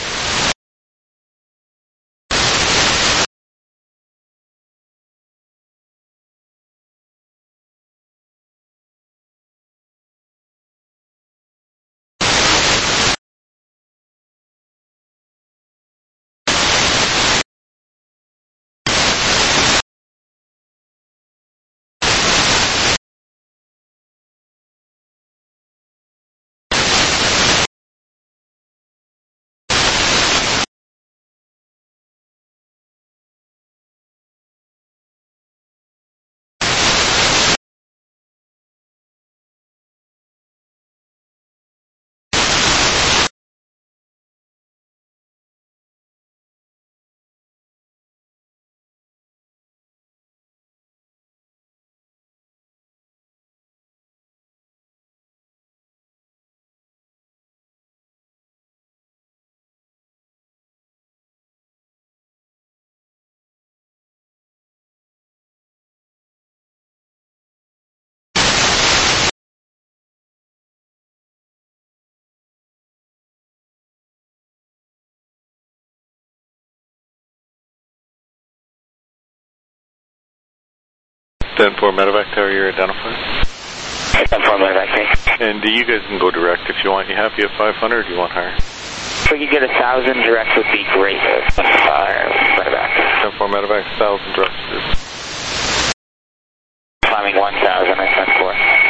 For Medevac Tower, you're identified. 10-4 Medevac. And you guys can go direct if you want. You happy at 500 or do you want higher? If we could get 1,000 direct would be great. Medevac. 10-4 Medevac, 1,000 direct. Climbing 1,000, I 10-4.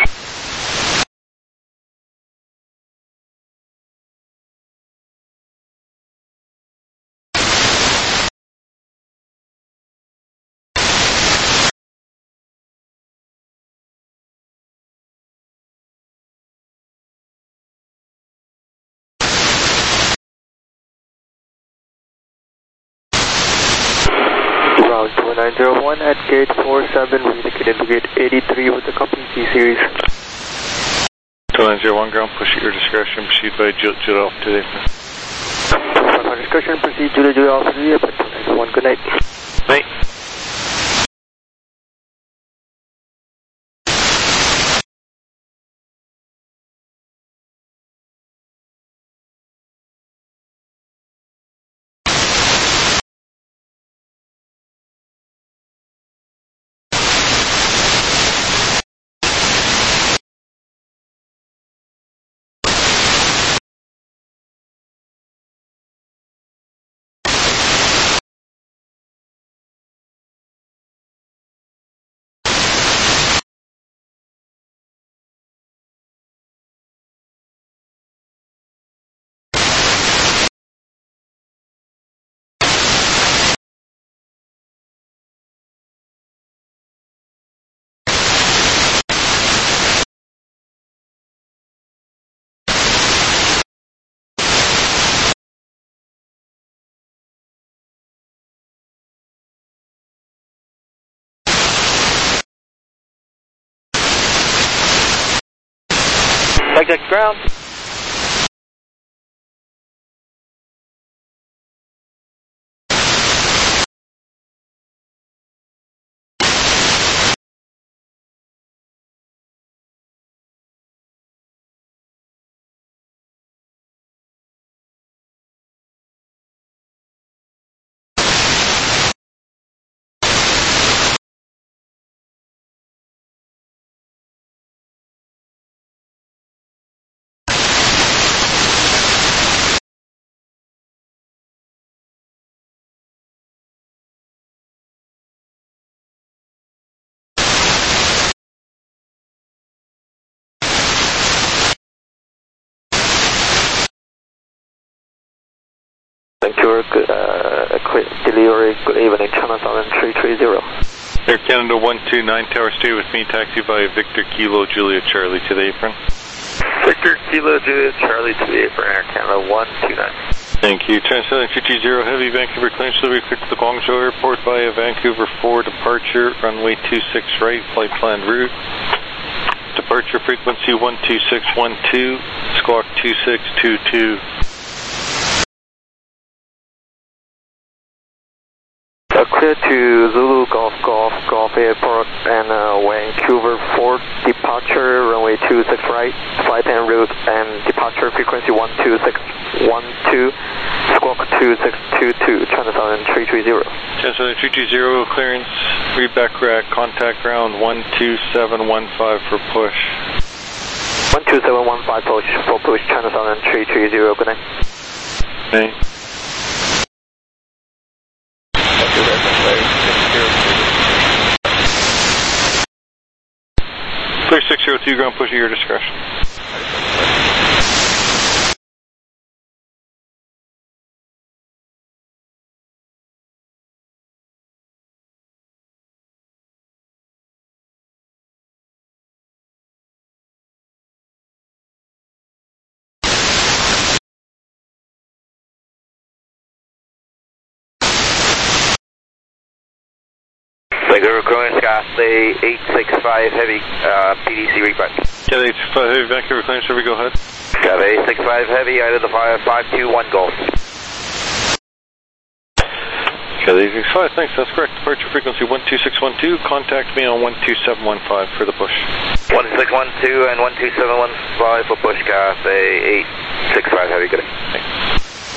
ground 2901 at gate 47, relocated to gate 83 with the company C-Series. 2901 ground, push at your discretion, proceed by Juliet off to the apron. On discretion, proceed Juliet off to the apron 2901, good night. Night. Contact ground. Vancouver, delivery, good evening, China Southern 330. Air Canada 129 Tower, stay with me, taxi by Victor Kilo Juliet Charlie to the apron. Victor Kilo Juliet Charlie to the apron, Air Canada 129. Thank you. Southern 330 Heavy, Vancouver clearance delivery clear to the Guangzhou Airport via Vancouver 4 departure, runway 26 right, flight plan route. Departure frequency 12612, squawk 2622. Clear to Zulu Golf Airport and Vancouver 4 departure, runway 26 right, flight en route and departure frequency 12612, squawk 2622, China Southern 330. China Southern 330 clearance, read back rack, contact ground 12715 for push. 12715 for push, China Southern 330, good night. Night. Clear 602 ground, push at your discretion. Vancouver Clearance, Sky 865 Heavy, PDC request. Yeah, 865 Heavy, Vancouver clearance, we go ahead. Got 865 Heavy, identify 521 Golf. Okay, 865, thanks, that's correct. Departure frequency 12612, contact me on 12715 for the push. 12612 and 12715 for push, Sky 865 Heavy, good day. Thanks.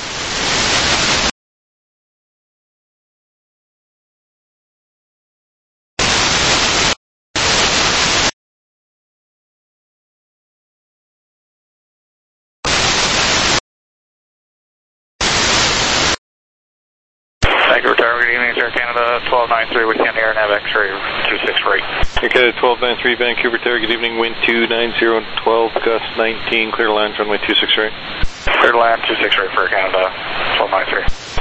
Vancouver Tower, good evening, Air Canada 1293, we can air nav X-ray 26 right. Air Canada 1293, Vancouver Tower, good evening, wind 29012, gust 19, clear to land, runway 26 right. Clear to land 26 right for Air Canada 1293.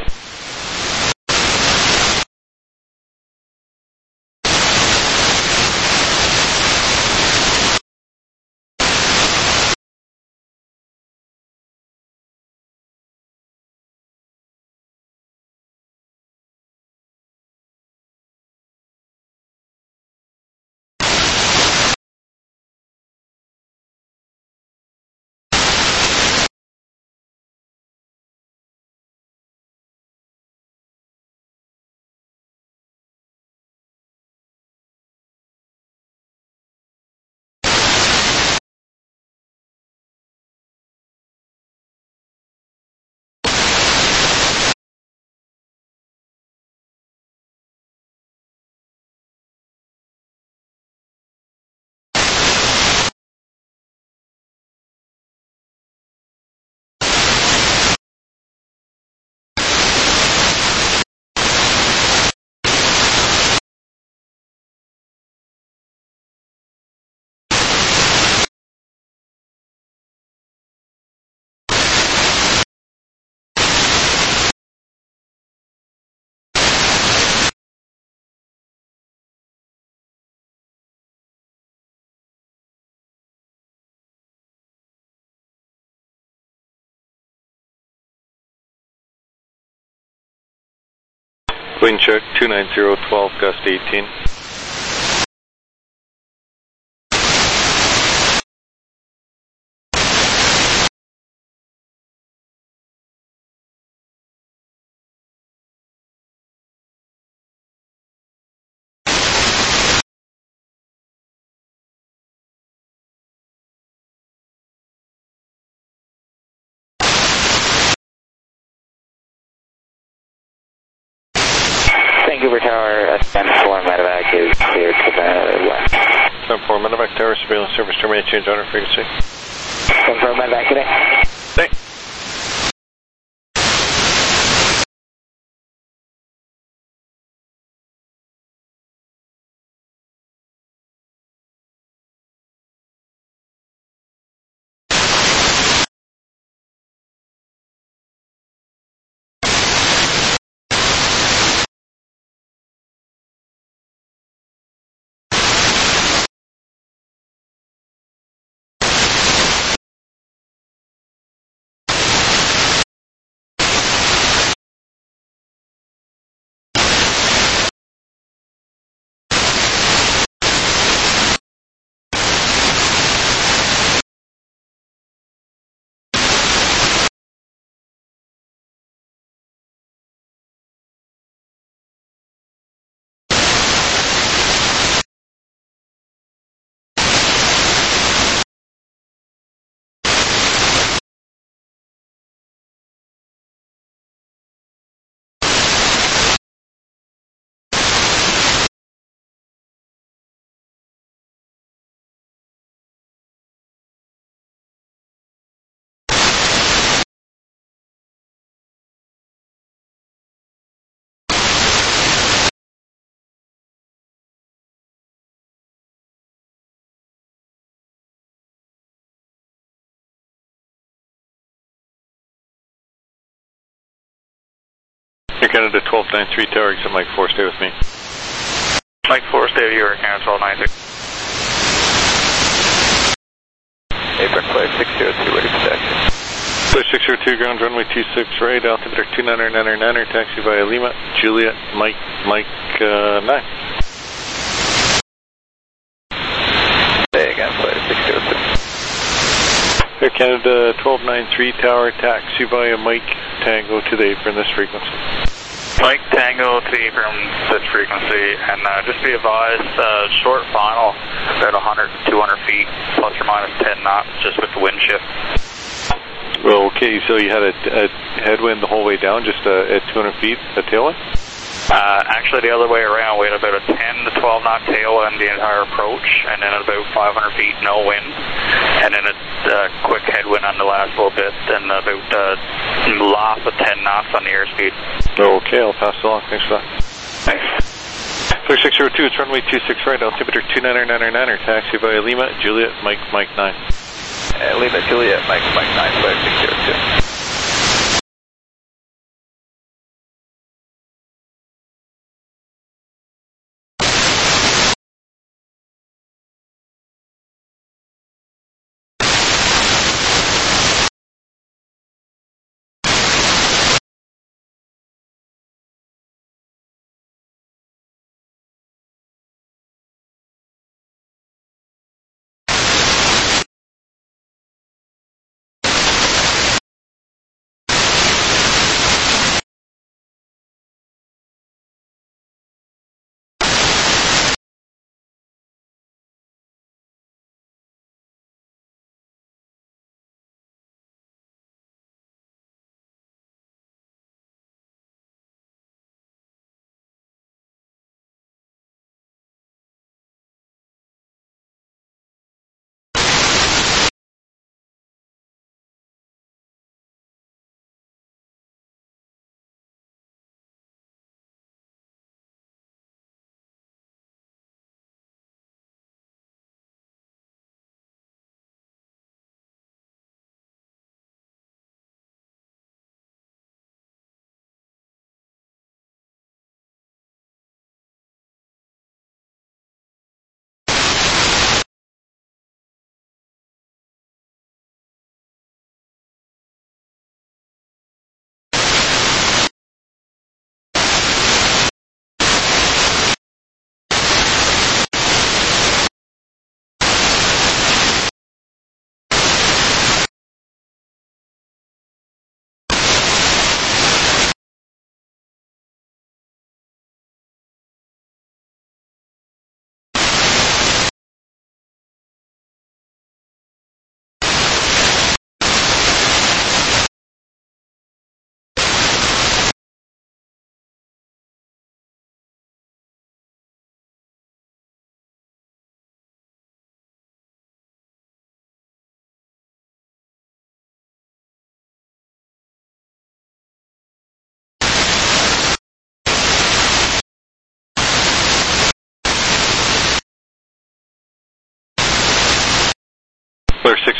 Wind check 290, 12, gust 18. Vancouver Tower, ascent 4 medevac is clear to the west. 10-4 medevac tower, surveillance service terminated, change on frequency. Confirm medevac today. Thanks. Air Canada 1293 tower, exit Mike 4, stay with me. Mike 4, stay with you, Air Canada 1293. Apron flight 602, ready for taxi. Flight 602, ground runway 26 right, altimeter 2999, taxi via Lima, Juliet, Mike 9. Say again, flight 602. Air Canada 1293 tower, taxi via Mike Tango to the apron, this frequency. Mike Tango to the apron, this frequency, and just be advised, short final, about 100, 200 feet, plus or minus 10 knots, just with the wind shift. Okay, so you had a headwind the whole way down, just at 200 feet, a tailwind? Actually, the other way around. We had about a 10 to 12 knot tailwind the entire approach, and then about 500 feet no wind, and then a quick headwind on the last little bit, and about loss of 10 knots on the airspeed. Okay, I'll pass it along. Thanks for that. Thanks. Flight 602, it's runway 26 right, altimeter 2999, taxi via Lima, Juliet, Mike 9. Lima, Juliet, Mike 9, flight 602.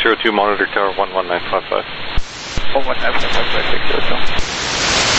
602, monitor tower 11955. 11955, 602.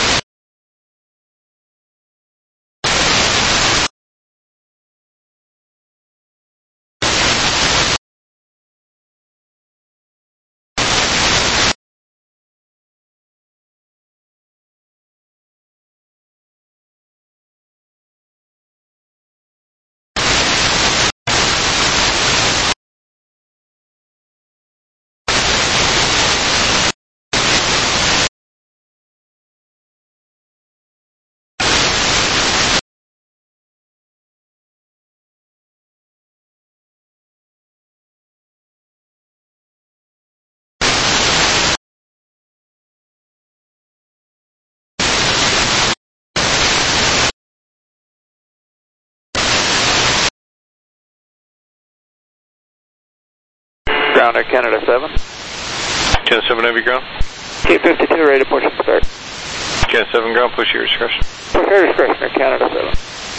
Ground Air Canada 7. Canada 7 Heavy ground. T-52 ready to push and start. Canada 7 ground, push your discretion. Push your discretion, Air Canada 7.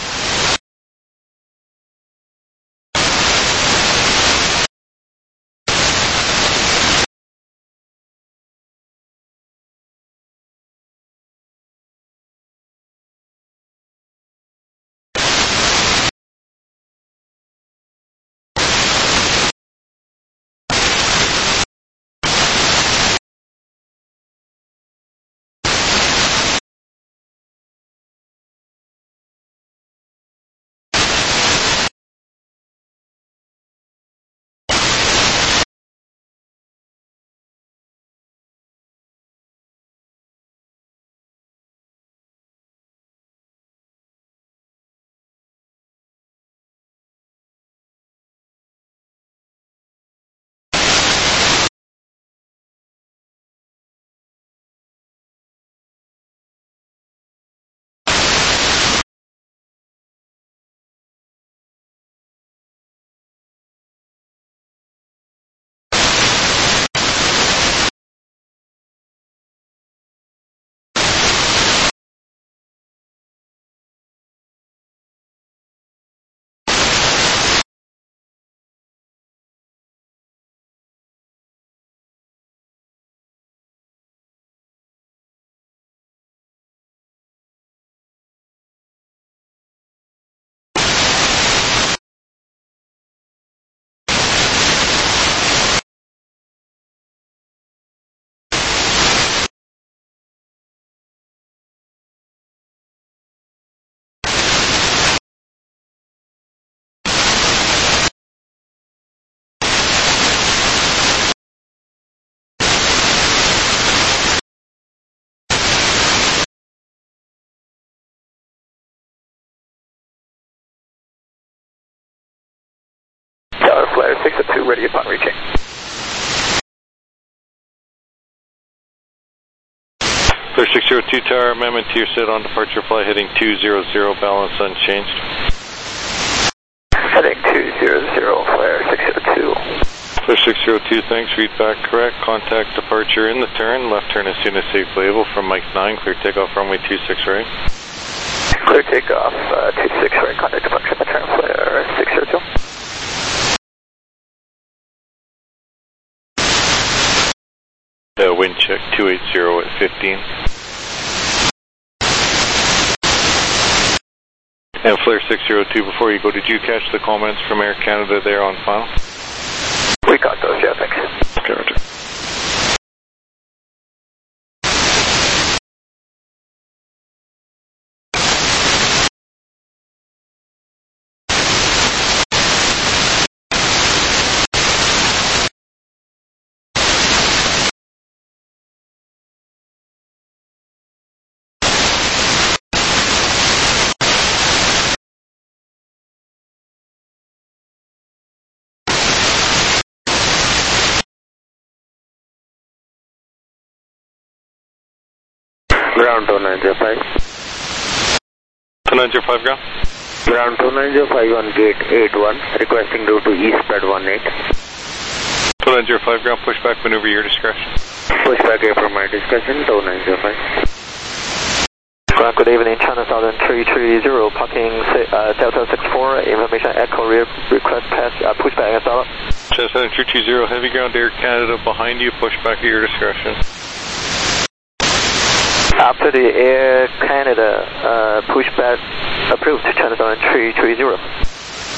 Flare 602 ready upon reaching. Flare 602 tower, amendment to your set on departure flight heading 200, balance unchanged. Heading 200, flare 602. Flare 602, thanks, read back correct. Contact departure in the turn, left turn as soon as safely able from Mike 9, clear takeoff runway 26 right. Clear takeoff 26 right, contact departure in the turn, flare 602. Wind check 280 at 15. And Flare 602, before you go, did you catch the comments from Air Canada there on file? We got those, yeah, thanks. Okay, roger. Ground 2905. 2905 ground. Ground 2905 on gate 81, requesting route to eastbound 18. 2905 ground, pushback maneuver your discretion. Pushback air for my discretion, 2905. Good evening, China Southern 330, parking Delta 64, information echo request pass, pushback and follow. China Southern 330, heavy ground Air Canada behind you, pushback at your discretion. After the Air Canada pushback approved, China Southern 330.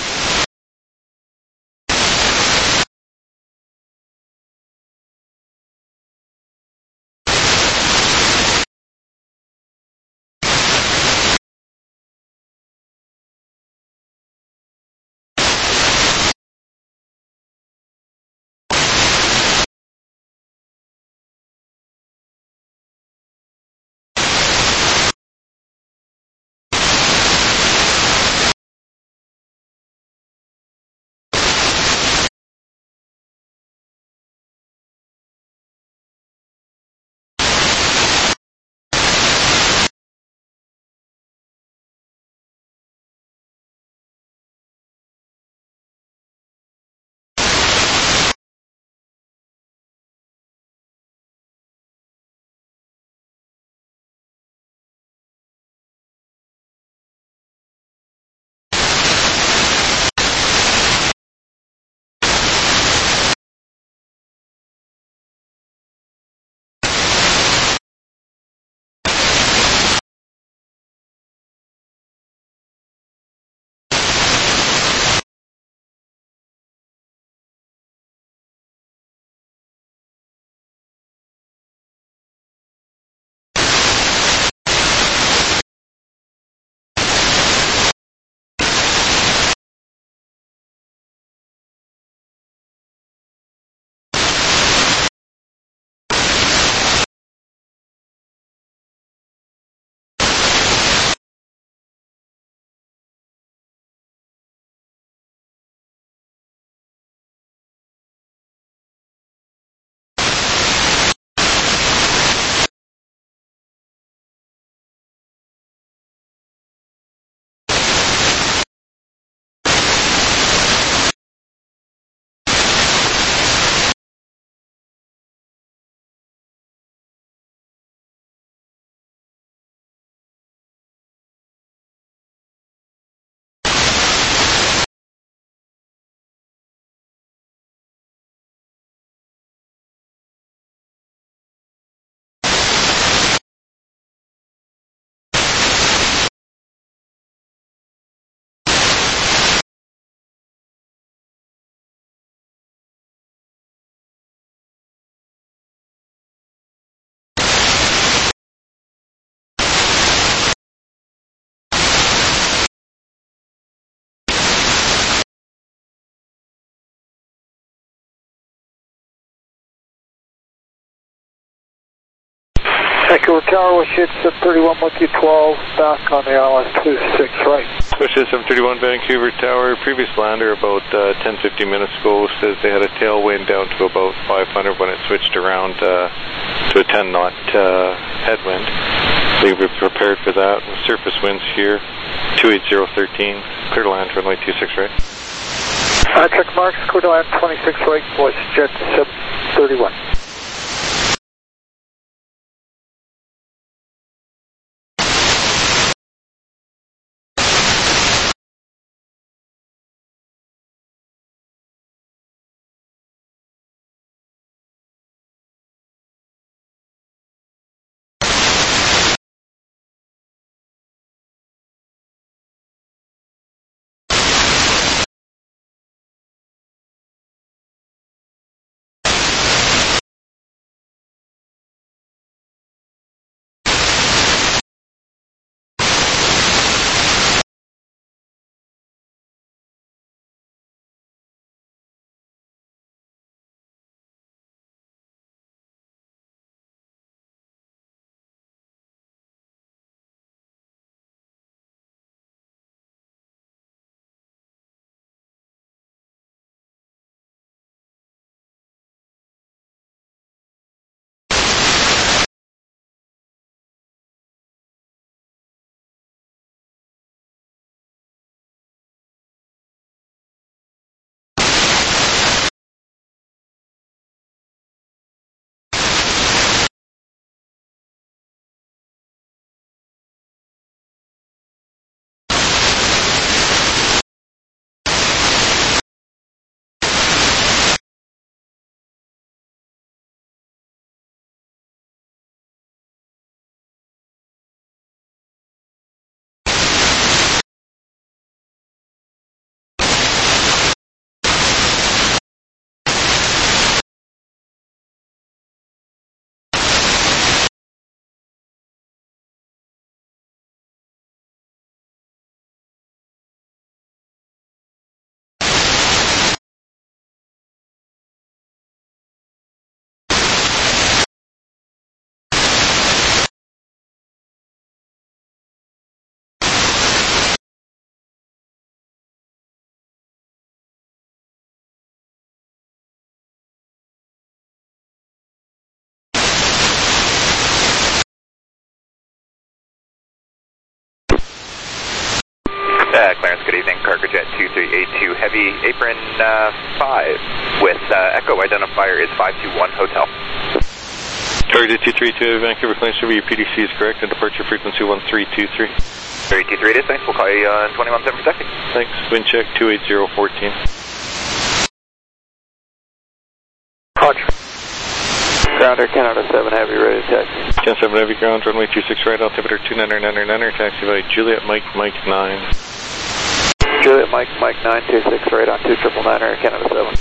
Vancouver Tower, Wish 731, monkey 12, back on the ILS 26, right. Wish 731, Vancouver Tower, previous lander about 10-15 minutes ago says they had a tailwind down to about 500 when it switched around to a 10-knot headwind. So we're prepared for that. Surface winds here, 28013, clear to land, runway 26 right. Check marks, clear to land 26 right, WestJet 731. Clarence, good evening. Cargojet 2382 Heavy, apron 5 with Echo identifier is 521 Hotel. Cargojet 232 Vancouver, Clarence, your PDC is correct and departure frequency 1323. 323 it is, thanks. We'll call you on 21.7 per second. Thanks. Wind check 28014. Roger. Ground Air Canada 7 Heavy, ready to taxi. Can 7 Heavy ground, runway 26 right, altimeter 29999, taxi by Juliet Mike 9. Juliet Mike 9, 26 right on 2999 Air Canada 7.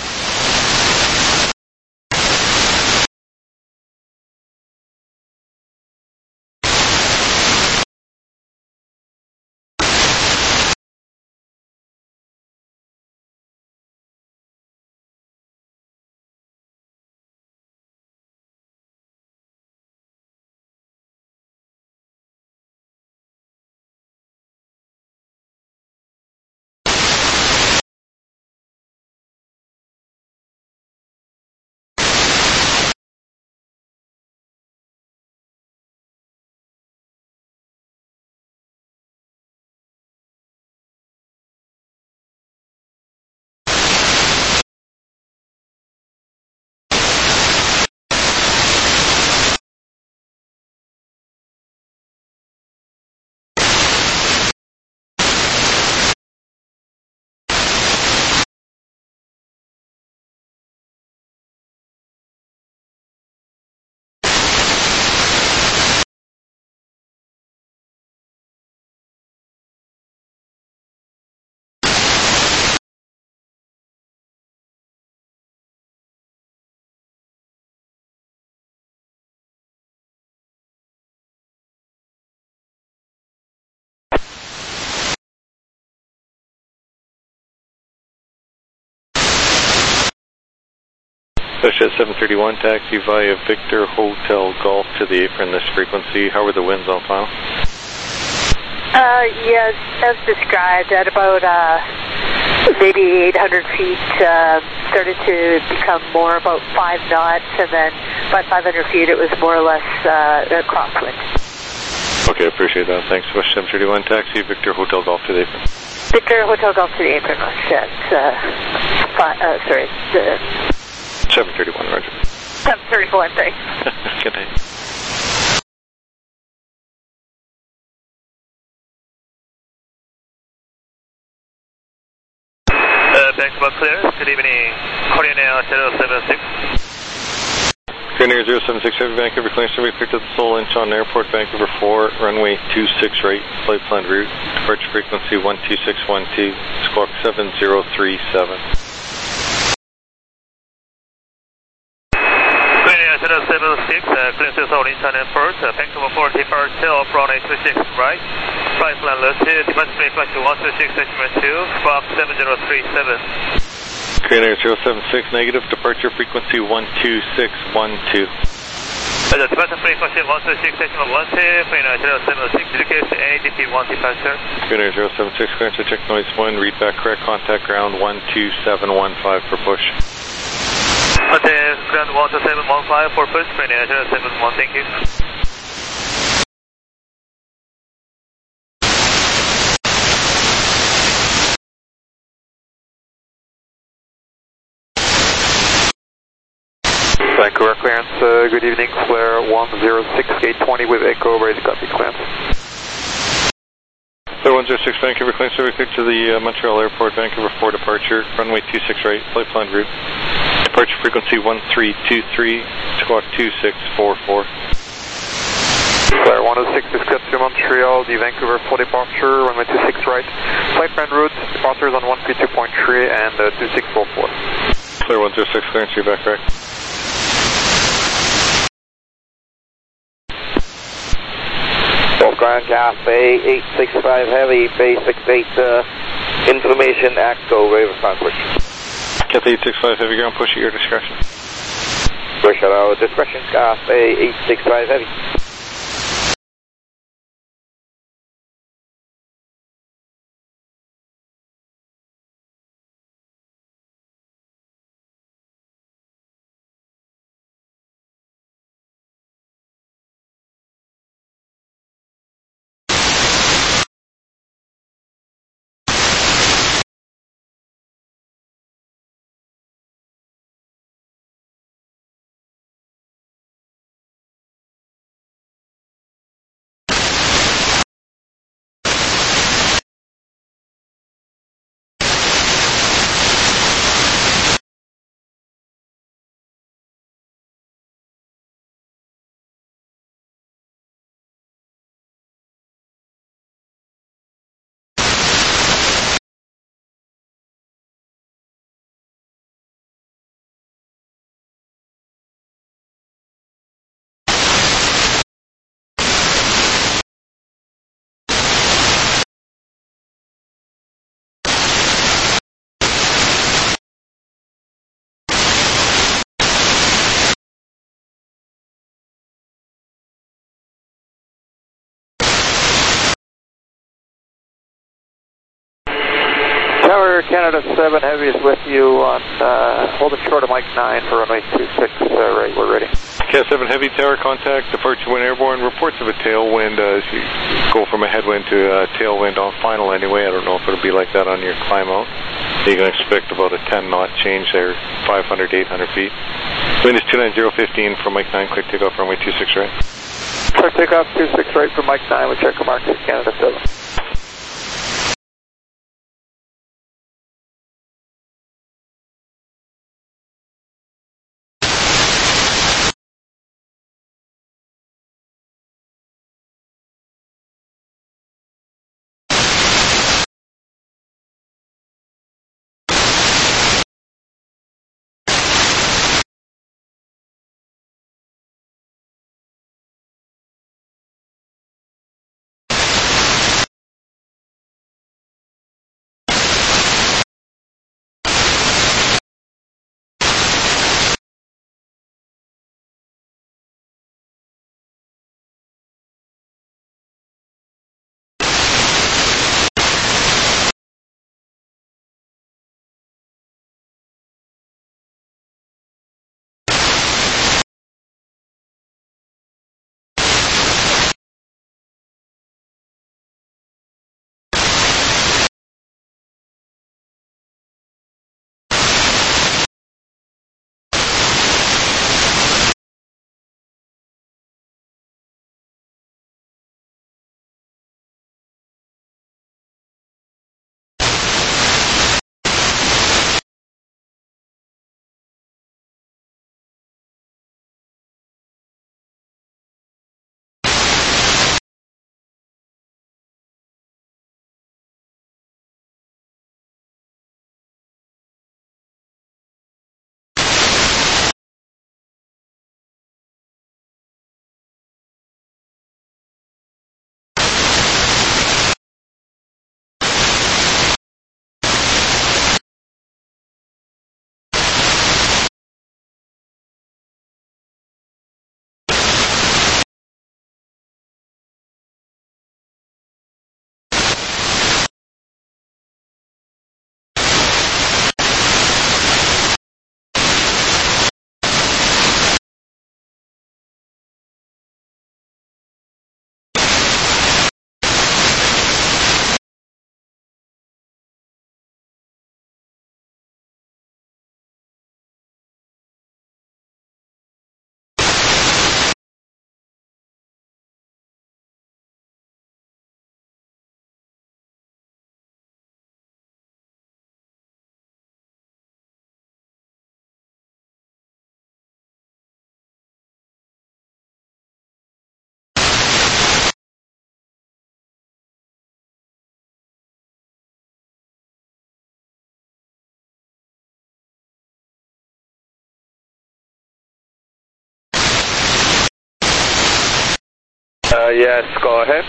Bushhead 731, taxi via Victor Hotel Golf to the apron this frequency. How are the winds on file? Yes, as described, at about maybe 800 feet, started to become more about 5 knots, and then by 500 feet it was more or less a crosswind. Okay, appreciate that. Thanks. Bush 731, taxi Victor Hotel Golf to the apron. Victor Hotel Golf to the apron, at 731, roger. 731, sorry. Good day. Thanks for clearance. Good evening. Korean Air 076. Korean Air 076, Heavy Vancouver, Clarence, we picked up the Seoul Incheon Airport, Vancouver 4, runway 26 right, flight plan route, departure frequency 12612, squawk 7037. 076, clearance to Seoul Incheon Airport, Vancouver 4 departure off runway 26 right, flight plan route, departure frequency 126.2, squawk 7037. Korean Air 076, negative, departure frequency 12612. Departure frequency 126.12, Korean Air 076, indicate ADP 1 departure. Korean Air 076, clearance to check noise 1, read back correct, contact ground 12715 for push. Okay, ground 12715 for push, Korean Air 071, thank you. Vancouver clearance, good evening, flare 106, gate 20 with Echo, ready to copy clearance. Flare 106, Vancouver clearance, we click to the Montreal Airport, Vancouver 4 departure, runway 26 right, flight plan route, departure frequency 1323, squawk 2644. Flare 106 is cut to Montreal, the Vancouver 4 departure, runway 26 right, flight plan route, departures on 132.3 and 2644. Flare 106, clearance, you're back correct. Ground Cafe 865 Heavy, basic data, information, ACO, Raven Concord. Cafe 865 Heavy, ground push at your discretion. Push at our discretion, Cafe 865 Heavy. Tower Canada 7 Heavy is with you on holding short of Mike 9 for runway 26 right, we're ready. Cat 7 Heavy Tower contact, departure wind airborne, reports of a tailwind as you go from a headwind to a tailwind on final anyway. I don't know if it'll be like that on your climb out. You can expect about a 10 knot change there, 500 to 800 feet. Wind is 29015 from Mike 9, quick takeoff runway 26 right. Quick takeoff 26 right from Mike 9 with checker mark Canada 7. Yes, go ahead.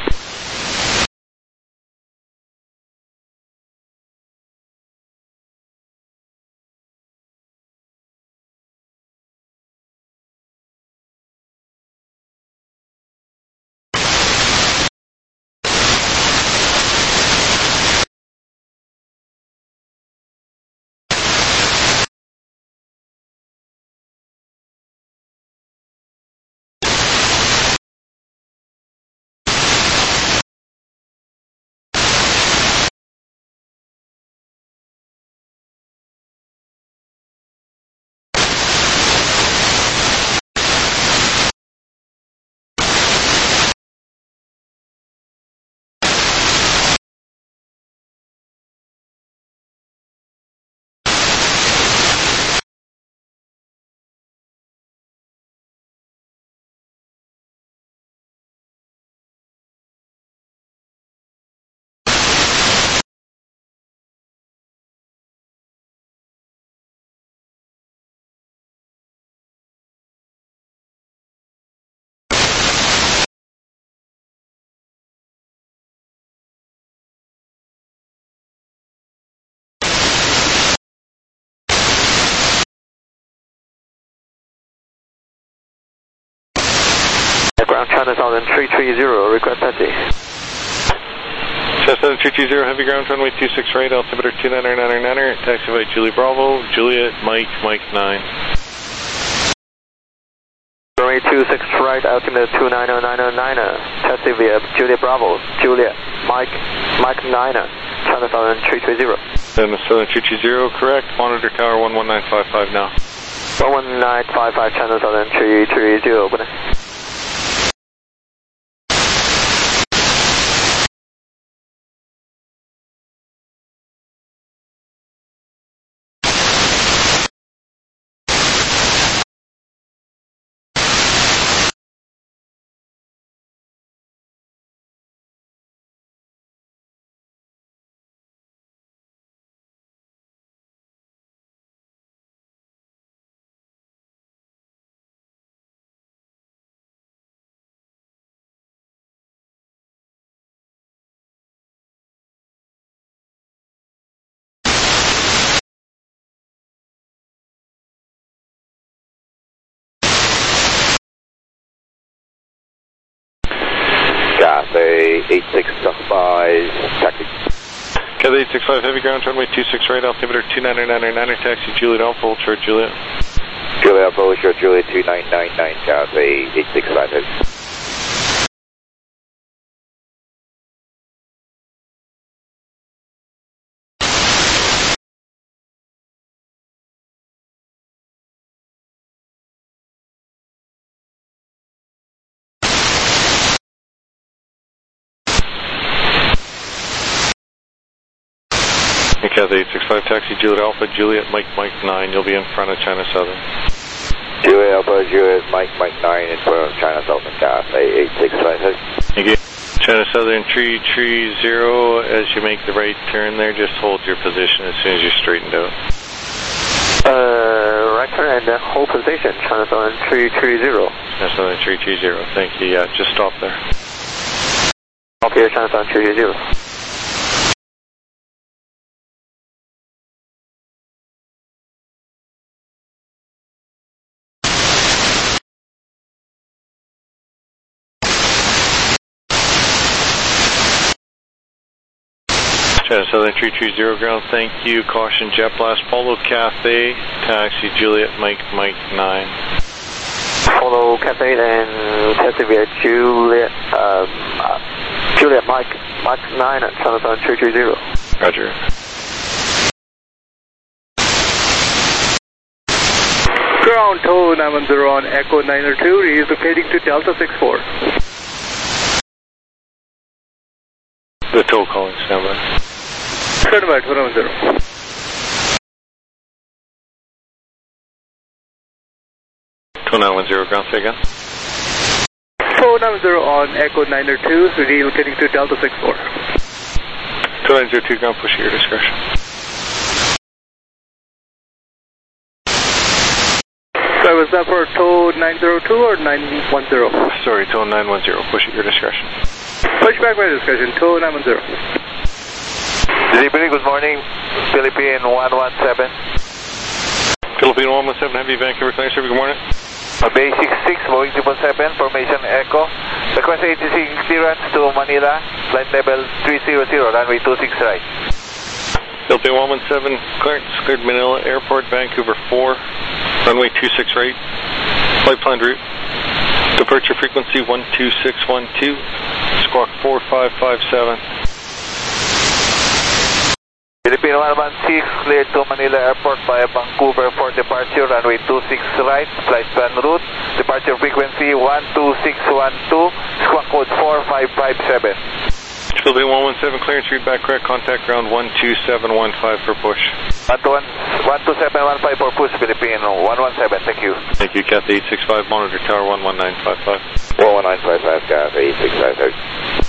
Ground China 330, request taxi. Southern 320 heavy ground, runway 26 right, altimeter 29999er, taxi by Julie Bravo, Juliet, Mike, Mike 9. Runway 26 right, altimeter 29999er, taxi via Juliet Bravo, Juliet, Mike, Mike 9er, China Southern 330. China Southern 320, correct, monitor tower 11955 now. 11955, China Southern 330, open it. Cathay 865, taxi. Cathay 865 heavy ground, runway 26 right, altimeter 29999er, taxi Juliet Alpha, Ultra Juliet. Juliet Alpha, Ultra Juliet 2999, Cathay 865 heavy. Cathay 865, taxi Juliet Alpha, Juliet, Mike, Mike 9, you'll be in front of China Southern. Juliet Alpha, Juliet, Mike, Mike 9, in front of China Southern, Cathay 865. Thank you. China Southern 330, as you make the right turn there, just hold your position as soon as you're straightened out. Right turn and hold position, China Southern 330. China Southern 330, thank you, yeah, just stop there. Okay, China Southern 330. China Southern 330 ground, thank you. Caution jet blast. Follow Cathay. Taxi Juliet Mike Mike 9. Follow Cathay and taxi via Juliet Juliet Mike Mike 9 at China Southern 330. Roger. Ground tow 910 on Echo 902, relocating to Delta 64. The tow calling, stand by. Stand by, 290. 2910, ground, say again. 490 on Echo 902, relocating to Delta 64. 2902, ground, push at your discretion. So was that for tow 902 or 910? Sorry, tow 910, push at your discretion. Push back my discussion, tow 910. Delivery, good morning, Philippine 117. Philippine 117, heavy Vancouver, thanks, good morning. Basic 6, Boeing 777, formation Echo. Request ATC clearance to Manila, flight level 300, runway 26 right. Philippine 117, clearance, cleared Manila Airport, Vancouver 4, runway 26 right, flight planned route. Departure frequency 12612, squawk 4557. Philippine 116, cleared to Manila Airport via Vancouver for departure, runway 26 right, flight plan route. Departure frequency 12612, squawk code 4557. Philippine 117, clearance, read back correct, contact ground 12715 for push. 12715 for push, Philippine 117, thank you. Thank you, Cathay 865, monitor tower 11955. 11955, Cathay 865.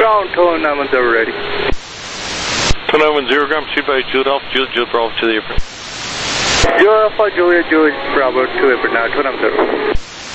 Ground, Tower 910 ready. Tower 910, ground, proceed by Juliet Alpha, Juliet Bravo to the apron. Juliet Alpha, Juliet Bravo to apron now, Tower 910.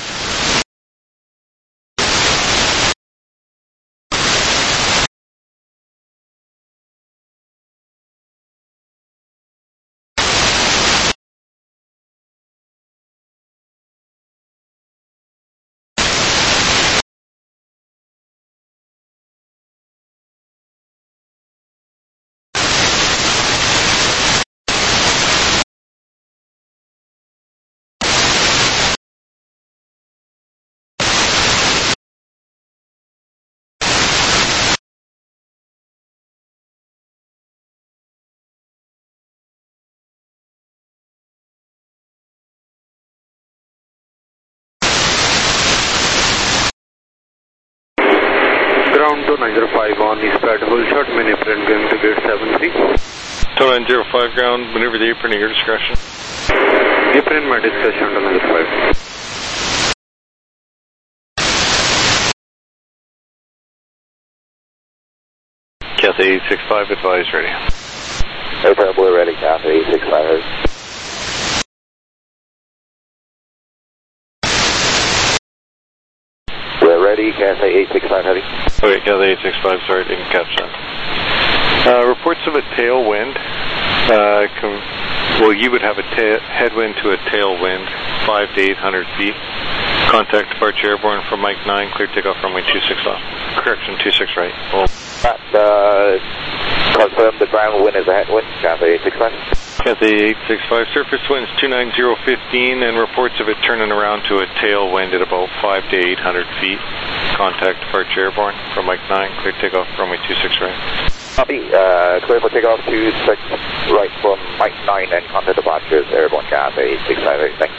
Ground 2905 on eastbound full short, main apron going to gate 73. Tower 905 ground, maneuver the apron at your discretion. Apron my discretion, 905. Cathay 865, advise ready. Airport Blue ready, Cathay 865. We're ready, Cathay 865 heavy. Okay, Cathay 865, sorry, didn't catch that. Reports of a tailwind. Well, you would have a headwind to a tailwind, 5 to 800 feet. Contact departure airborne from Mike 9, clear takeoff runway 26 off. Correction, 26 right. Confirm the ground wind is a headwind, Cathay 865. Cathay 865, surface winds 29015 and reports of it turning around to a tailwind at about 5 to 800 feet. Contact departure airborne from Mike 9, clear takeoff runway 26 right. Copy, clear for takeoff 26 right from Mike 9 and contact departures airborne, Cathay 865, thanks.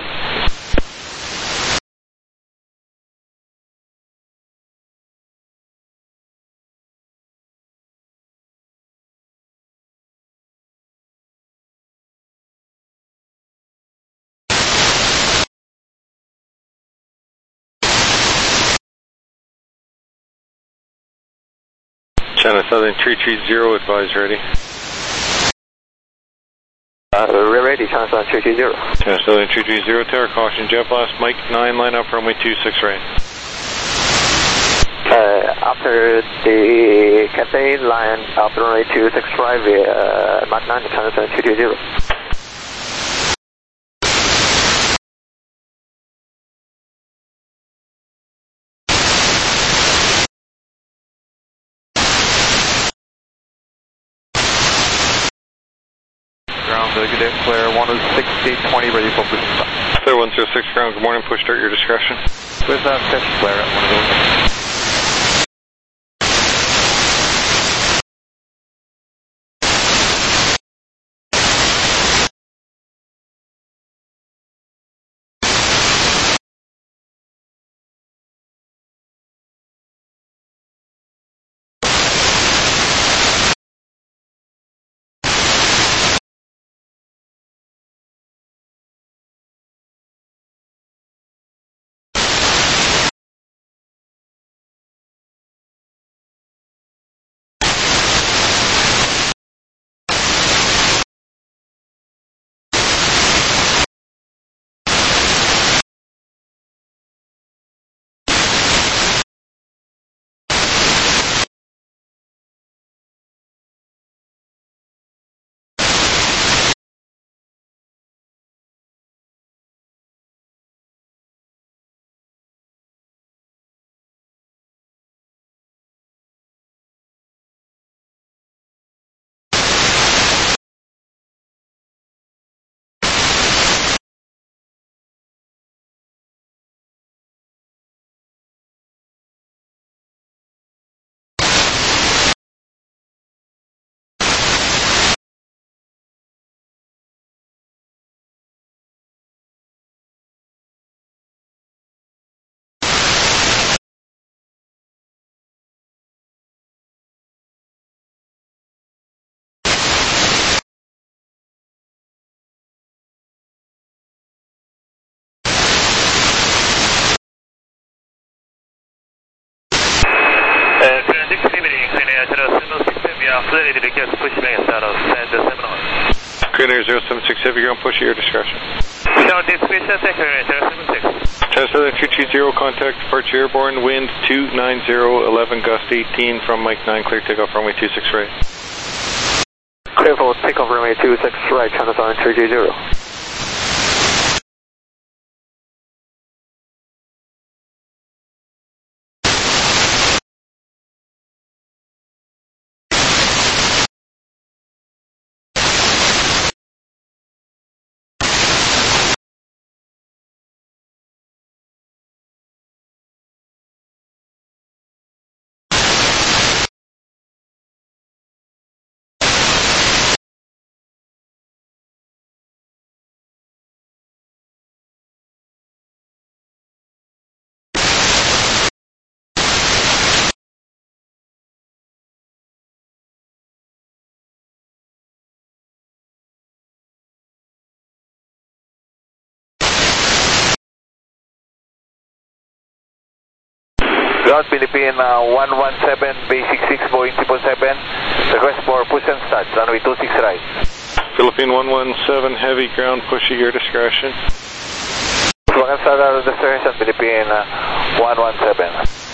China Southern 330, advise ready. We're ready, China Southern 330. China Southern 330, tower caution, jet blast, Mike 9, line up, runway 26 right. After the Cathay line up runway 26 right, Mach 9, China Southern 330. Good day, Claire 106-820, ready for push start. Claire 106 ground, good morning, push start your discretion. With catch Claire at 106. Fluidity because push banks out of Sand 7 Clear 076 Heavy Ground, push at your discretion. No, discretion, second, 076. Tesla 220, contact departure airborne, wind 290, 11 gust 18 from Mike 9, clear takeoff runway 26 right. Clear for takeoff runway 26 right, China Southern 320. Ground Philippine 117, basic 6, Boeing 777. Request for push and start, runway 26 right. Philippine 117, heavy ground, push at your discretion. Push and start out of the destination, Philippine 117.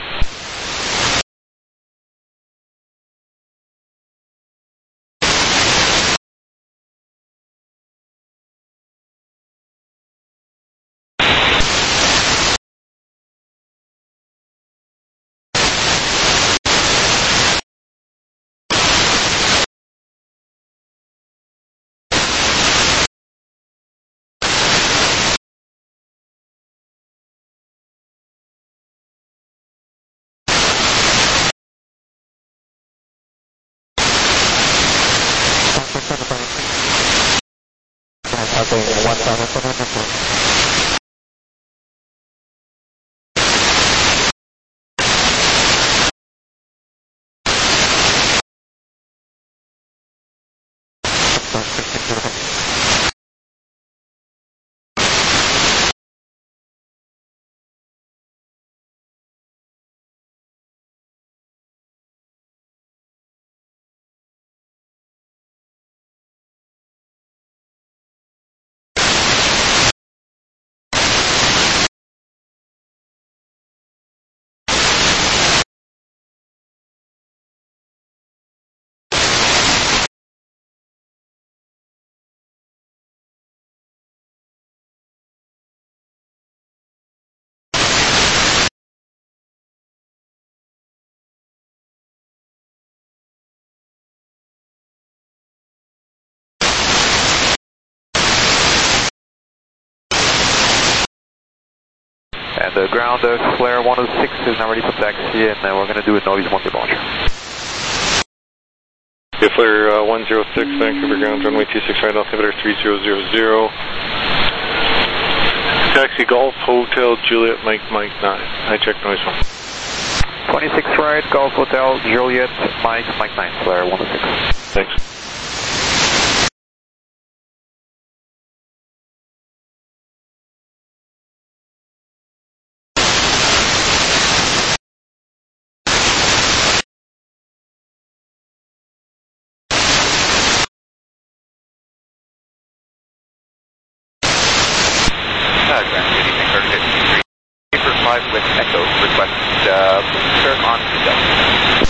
And the ground flare 106 is now ready for taxi, and we're going to do a noise one departure. Flare 106, Vancouver ground, runway 26 right, altimeter 3000. Taxi Golf Hotel Juliet Mike 9. I check noise 1. 26 right, Golf Hotel Juliet Mike 9, flare 106. Thanks. With Echo, request turn on to Delta.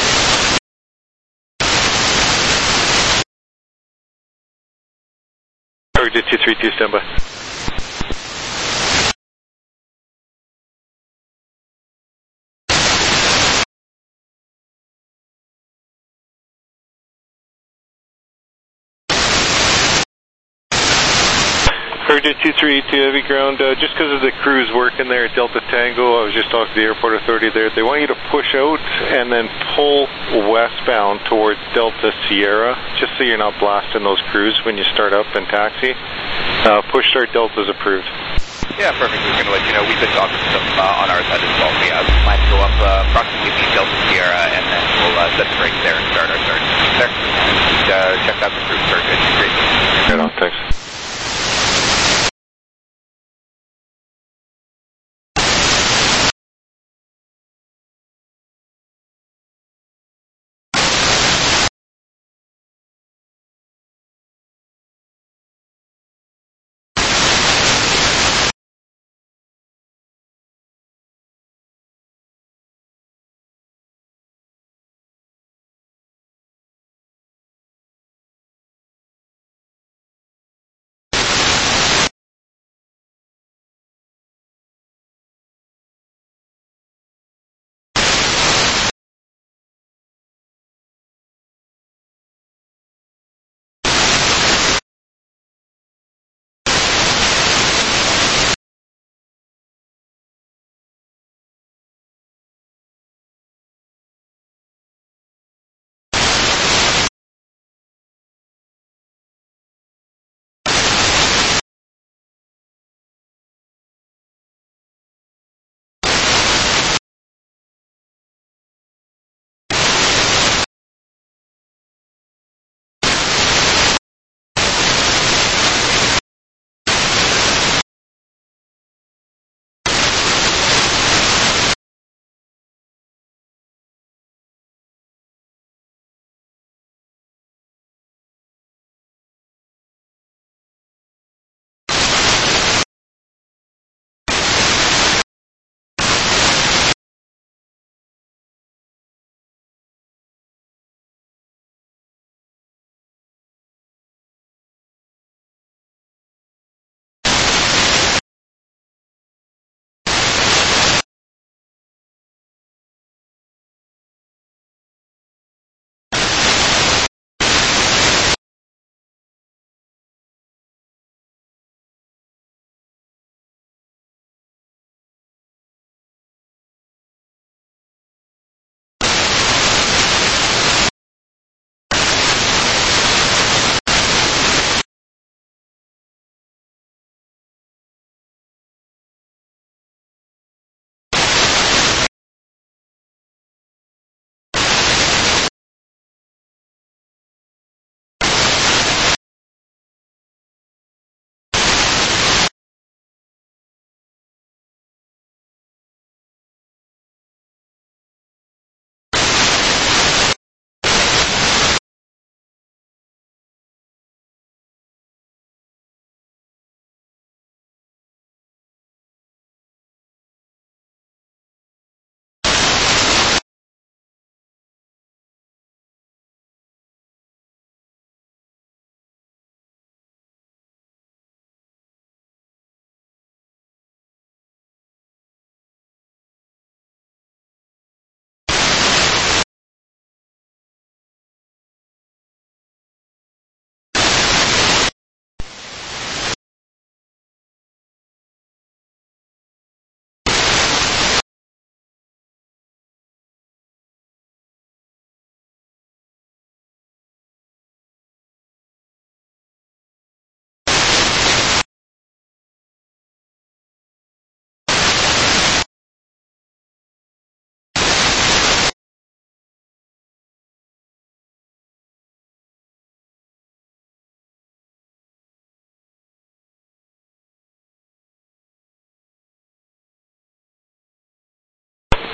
Target 232, standby. Target 232 heavy ground, just because of the crews working there at Delta Tango, I was just talking to the airport authority there. They want you to push out and then pull westbound towards Delta Sierra, just so you're not blasting those crews when you start up and taxi. Push start Delta's approved. Yeah, perfect. We're going to let you know. We've been talking to them on our side as well. We plan to go up approximately Delta Sierra, and then we'll set the brakes there and start our start. There. Check out the crew circuit. Great. Right on, thanks.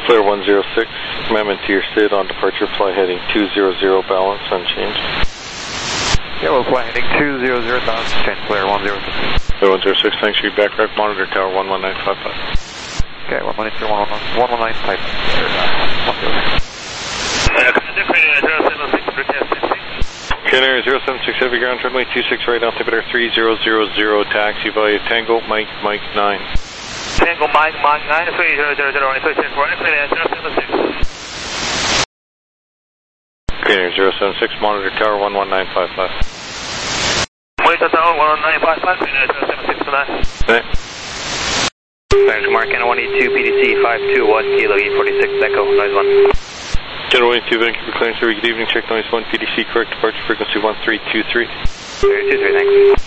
Clear 106, Mammoth to your SID on departure, fly heading 200, balance unchanged. Yeah, we'll fly heading 200, balance unchanged, clear 106. Clear 106, thanks for your back rec, monitor tower 11955. Okay, 11955. Canary 076 Heavy Ground, runway 26 right, altimeter 3000, taxi via Tango, Mike 9. Tango, Mike 9, 3000, right, 26 right, clear 076. Canary 076, monitor tower 11955. Monitor tower 11955, clear 076 for that. Okay. Thanks, Mark, Canada 182, PDC 521, Kilo E46, Echo, noise 1. Canada 182, Vancouver, Clarence, very good evening, check noise 1, PDC, correct departure frequency 1323. 323, thanks.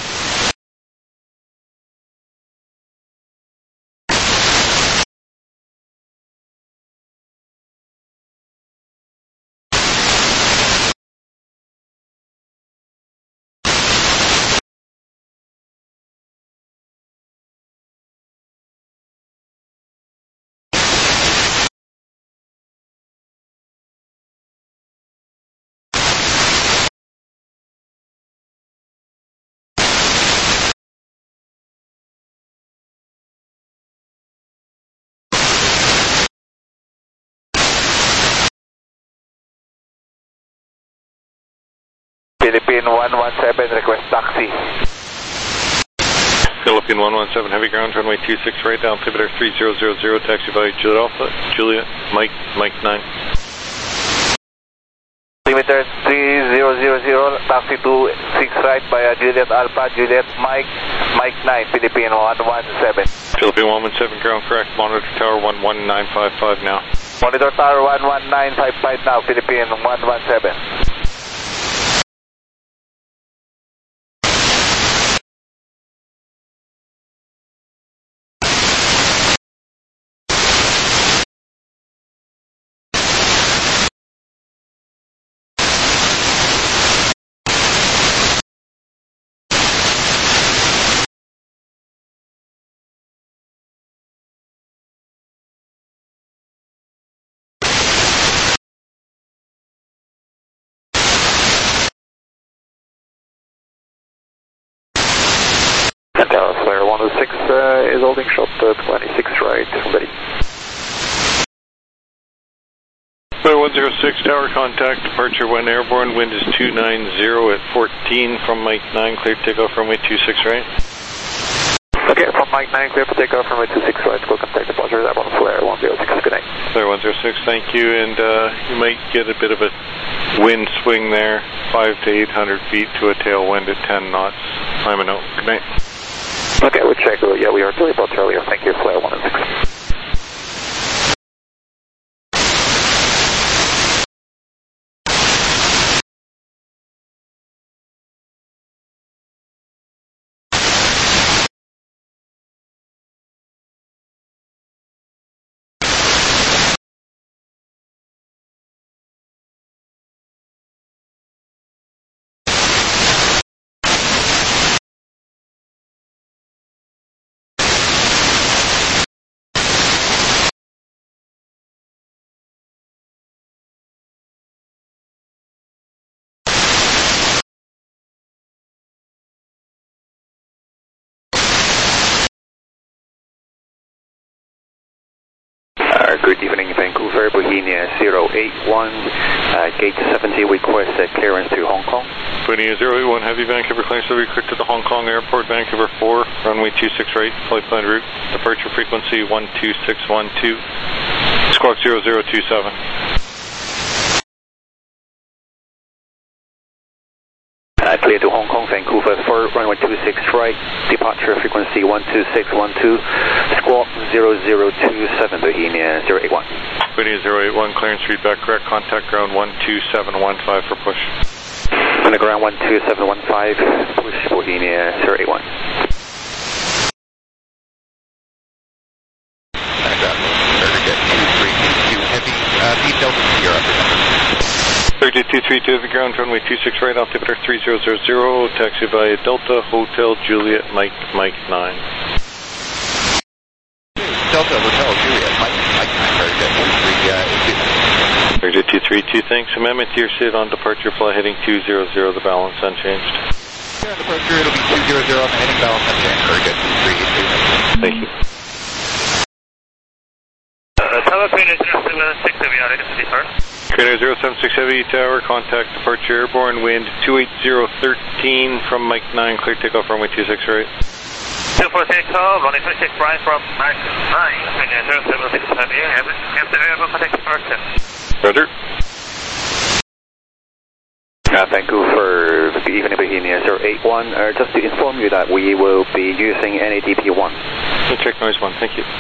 Philippine 117, request taxi. Philippine 117, heavy ground, runway 26 right, altimeter 3000, taxi via Juliet Alpha, Juliet, Mike 9. Altimeter 3000, taxi to 6 right via Juliet Alpha, Juliet Mike 9, Philippine 117. Philippine 117, ground correct, monitor tower 11955 now. Monitor tower 11955 now, Philippine 117. Flare 106 is holding shot 26 right, ready. Flare 106, tower contact, departure when airborne, wind is 290 at 14 from Mike 9, clear takeoff runway 26 right. Okay, from Mike 9, clear for takeoff runway 26 right, go contact departure, that one Flare 106, good night. Flare 106, thank you, and you might get a bit of a wind swing there, 500 to 800 feet to a tailwind at 10 knots. I'm a note, good night. Okay, we'll check. Yeah, we are doing about earlier. Thank you, Flare 106. Good evening, Vancouver, Bohemia 081, gate 70, request clearance to Hong Kong. Bohemia 081, heavy Vancouver, clearance to recruit to the Hong Kong airport, Vancouver 4, runway 26 right, flight plan route, departure frequency 12612, squawk 0027. Clear to Hong Kong, Vancouver 4, runway 26 right, departure frequency 12612, squawk 0027, Bohemia 081. Bohemia 081, clearance feedback correct, contact ground 12715 for push. On the ground 12715, push Bohemia 081. Beat Delta Sierra. 3232 the ground, runway 26 right, altimeter 3000, taxi via Delta, Hotel, Juliet, Mike 9. Delta Hotel Juliet, Mike 9, very good. 2382. Very good, 232, thanks. Amendment to your SID on departure, fly heading 200, the balance unchanged. Yeah, departure, it'll be 200 on the heading, balance unchanged. Very good, 2382. Thank you. Tower Crane 076, we are ready to depart. Crane 076 Heavy Tower, contact departure airborne, wind 28013 from Mike 9, clear takeoff runway 26 right. 246 runway 26 right from Mike 9, Crane 076 Heavy, after airborne contact departure. Roger. Vancouver, evening Bohemia 081, just to inform you that we will be using NADP-1. Check noise 1, thank you.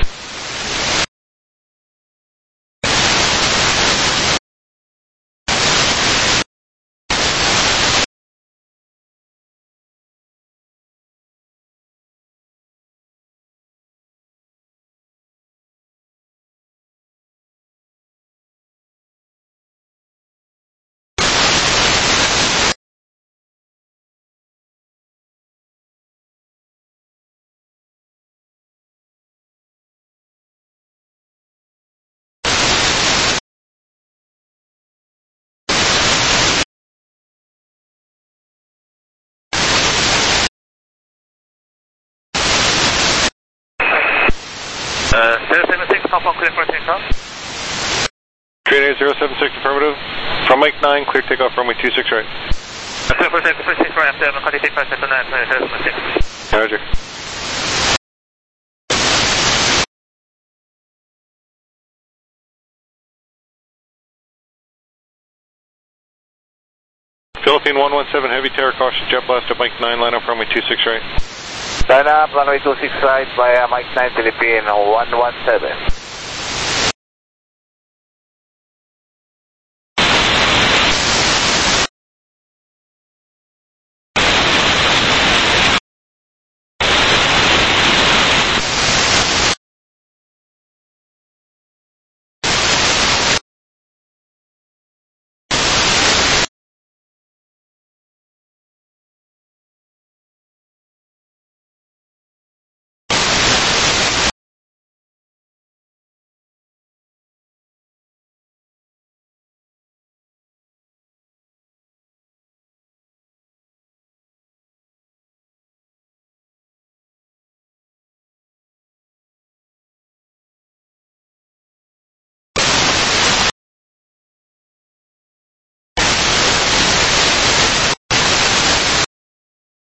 Uh, 076, Hong Kong, clear for takeoff. Crane 076, affirmative. From Mike 9, clear takeoff runway 26 right. Clear for takeoff, 26 right, after contact departure to 9, 076. Roger. Philippine 117, heavy tower, caution, jet blast at Mike 9, line up runway 26 right. Line up, runway 26 right via Mike 9, Philippine 117.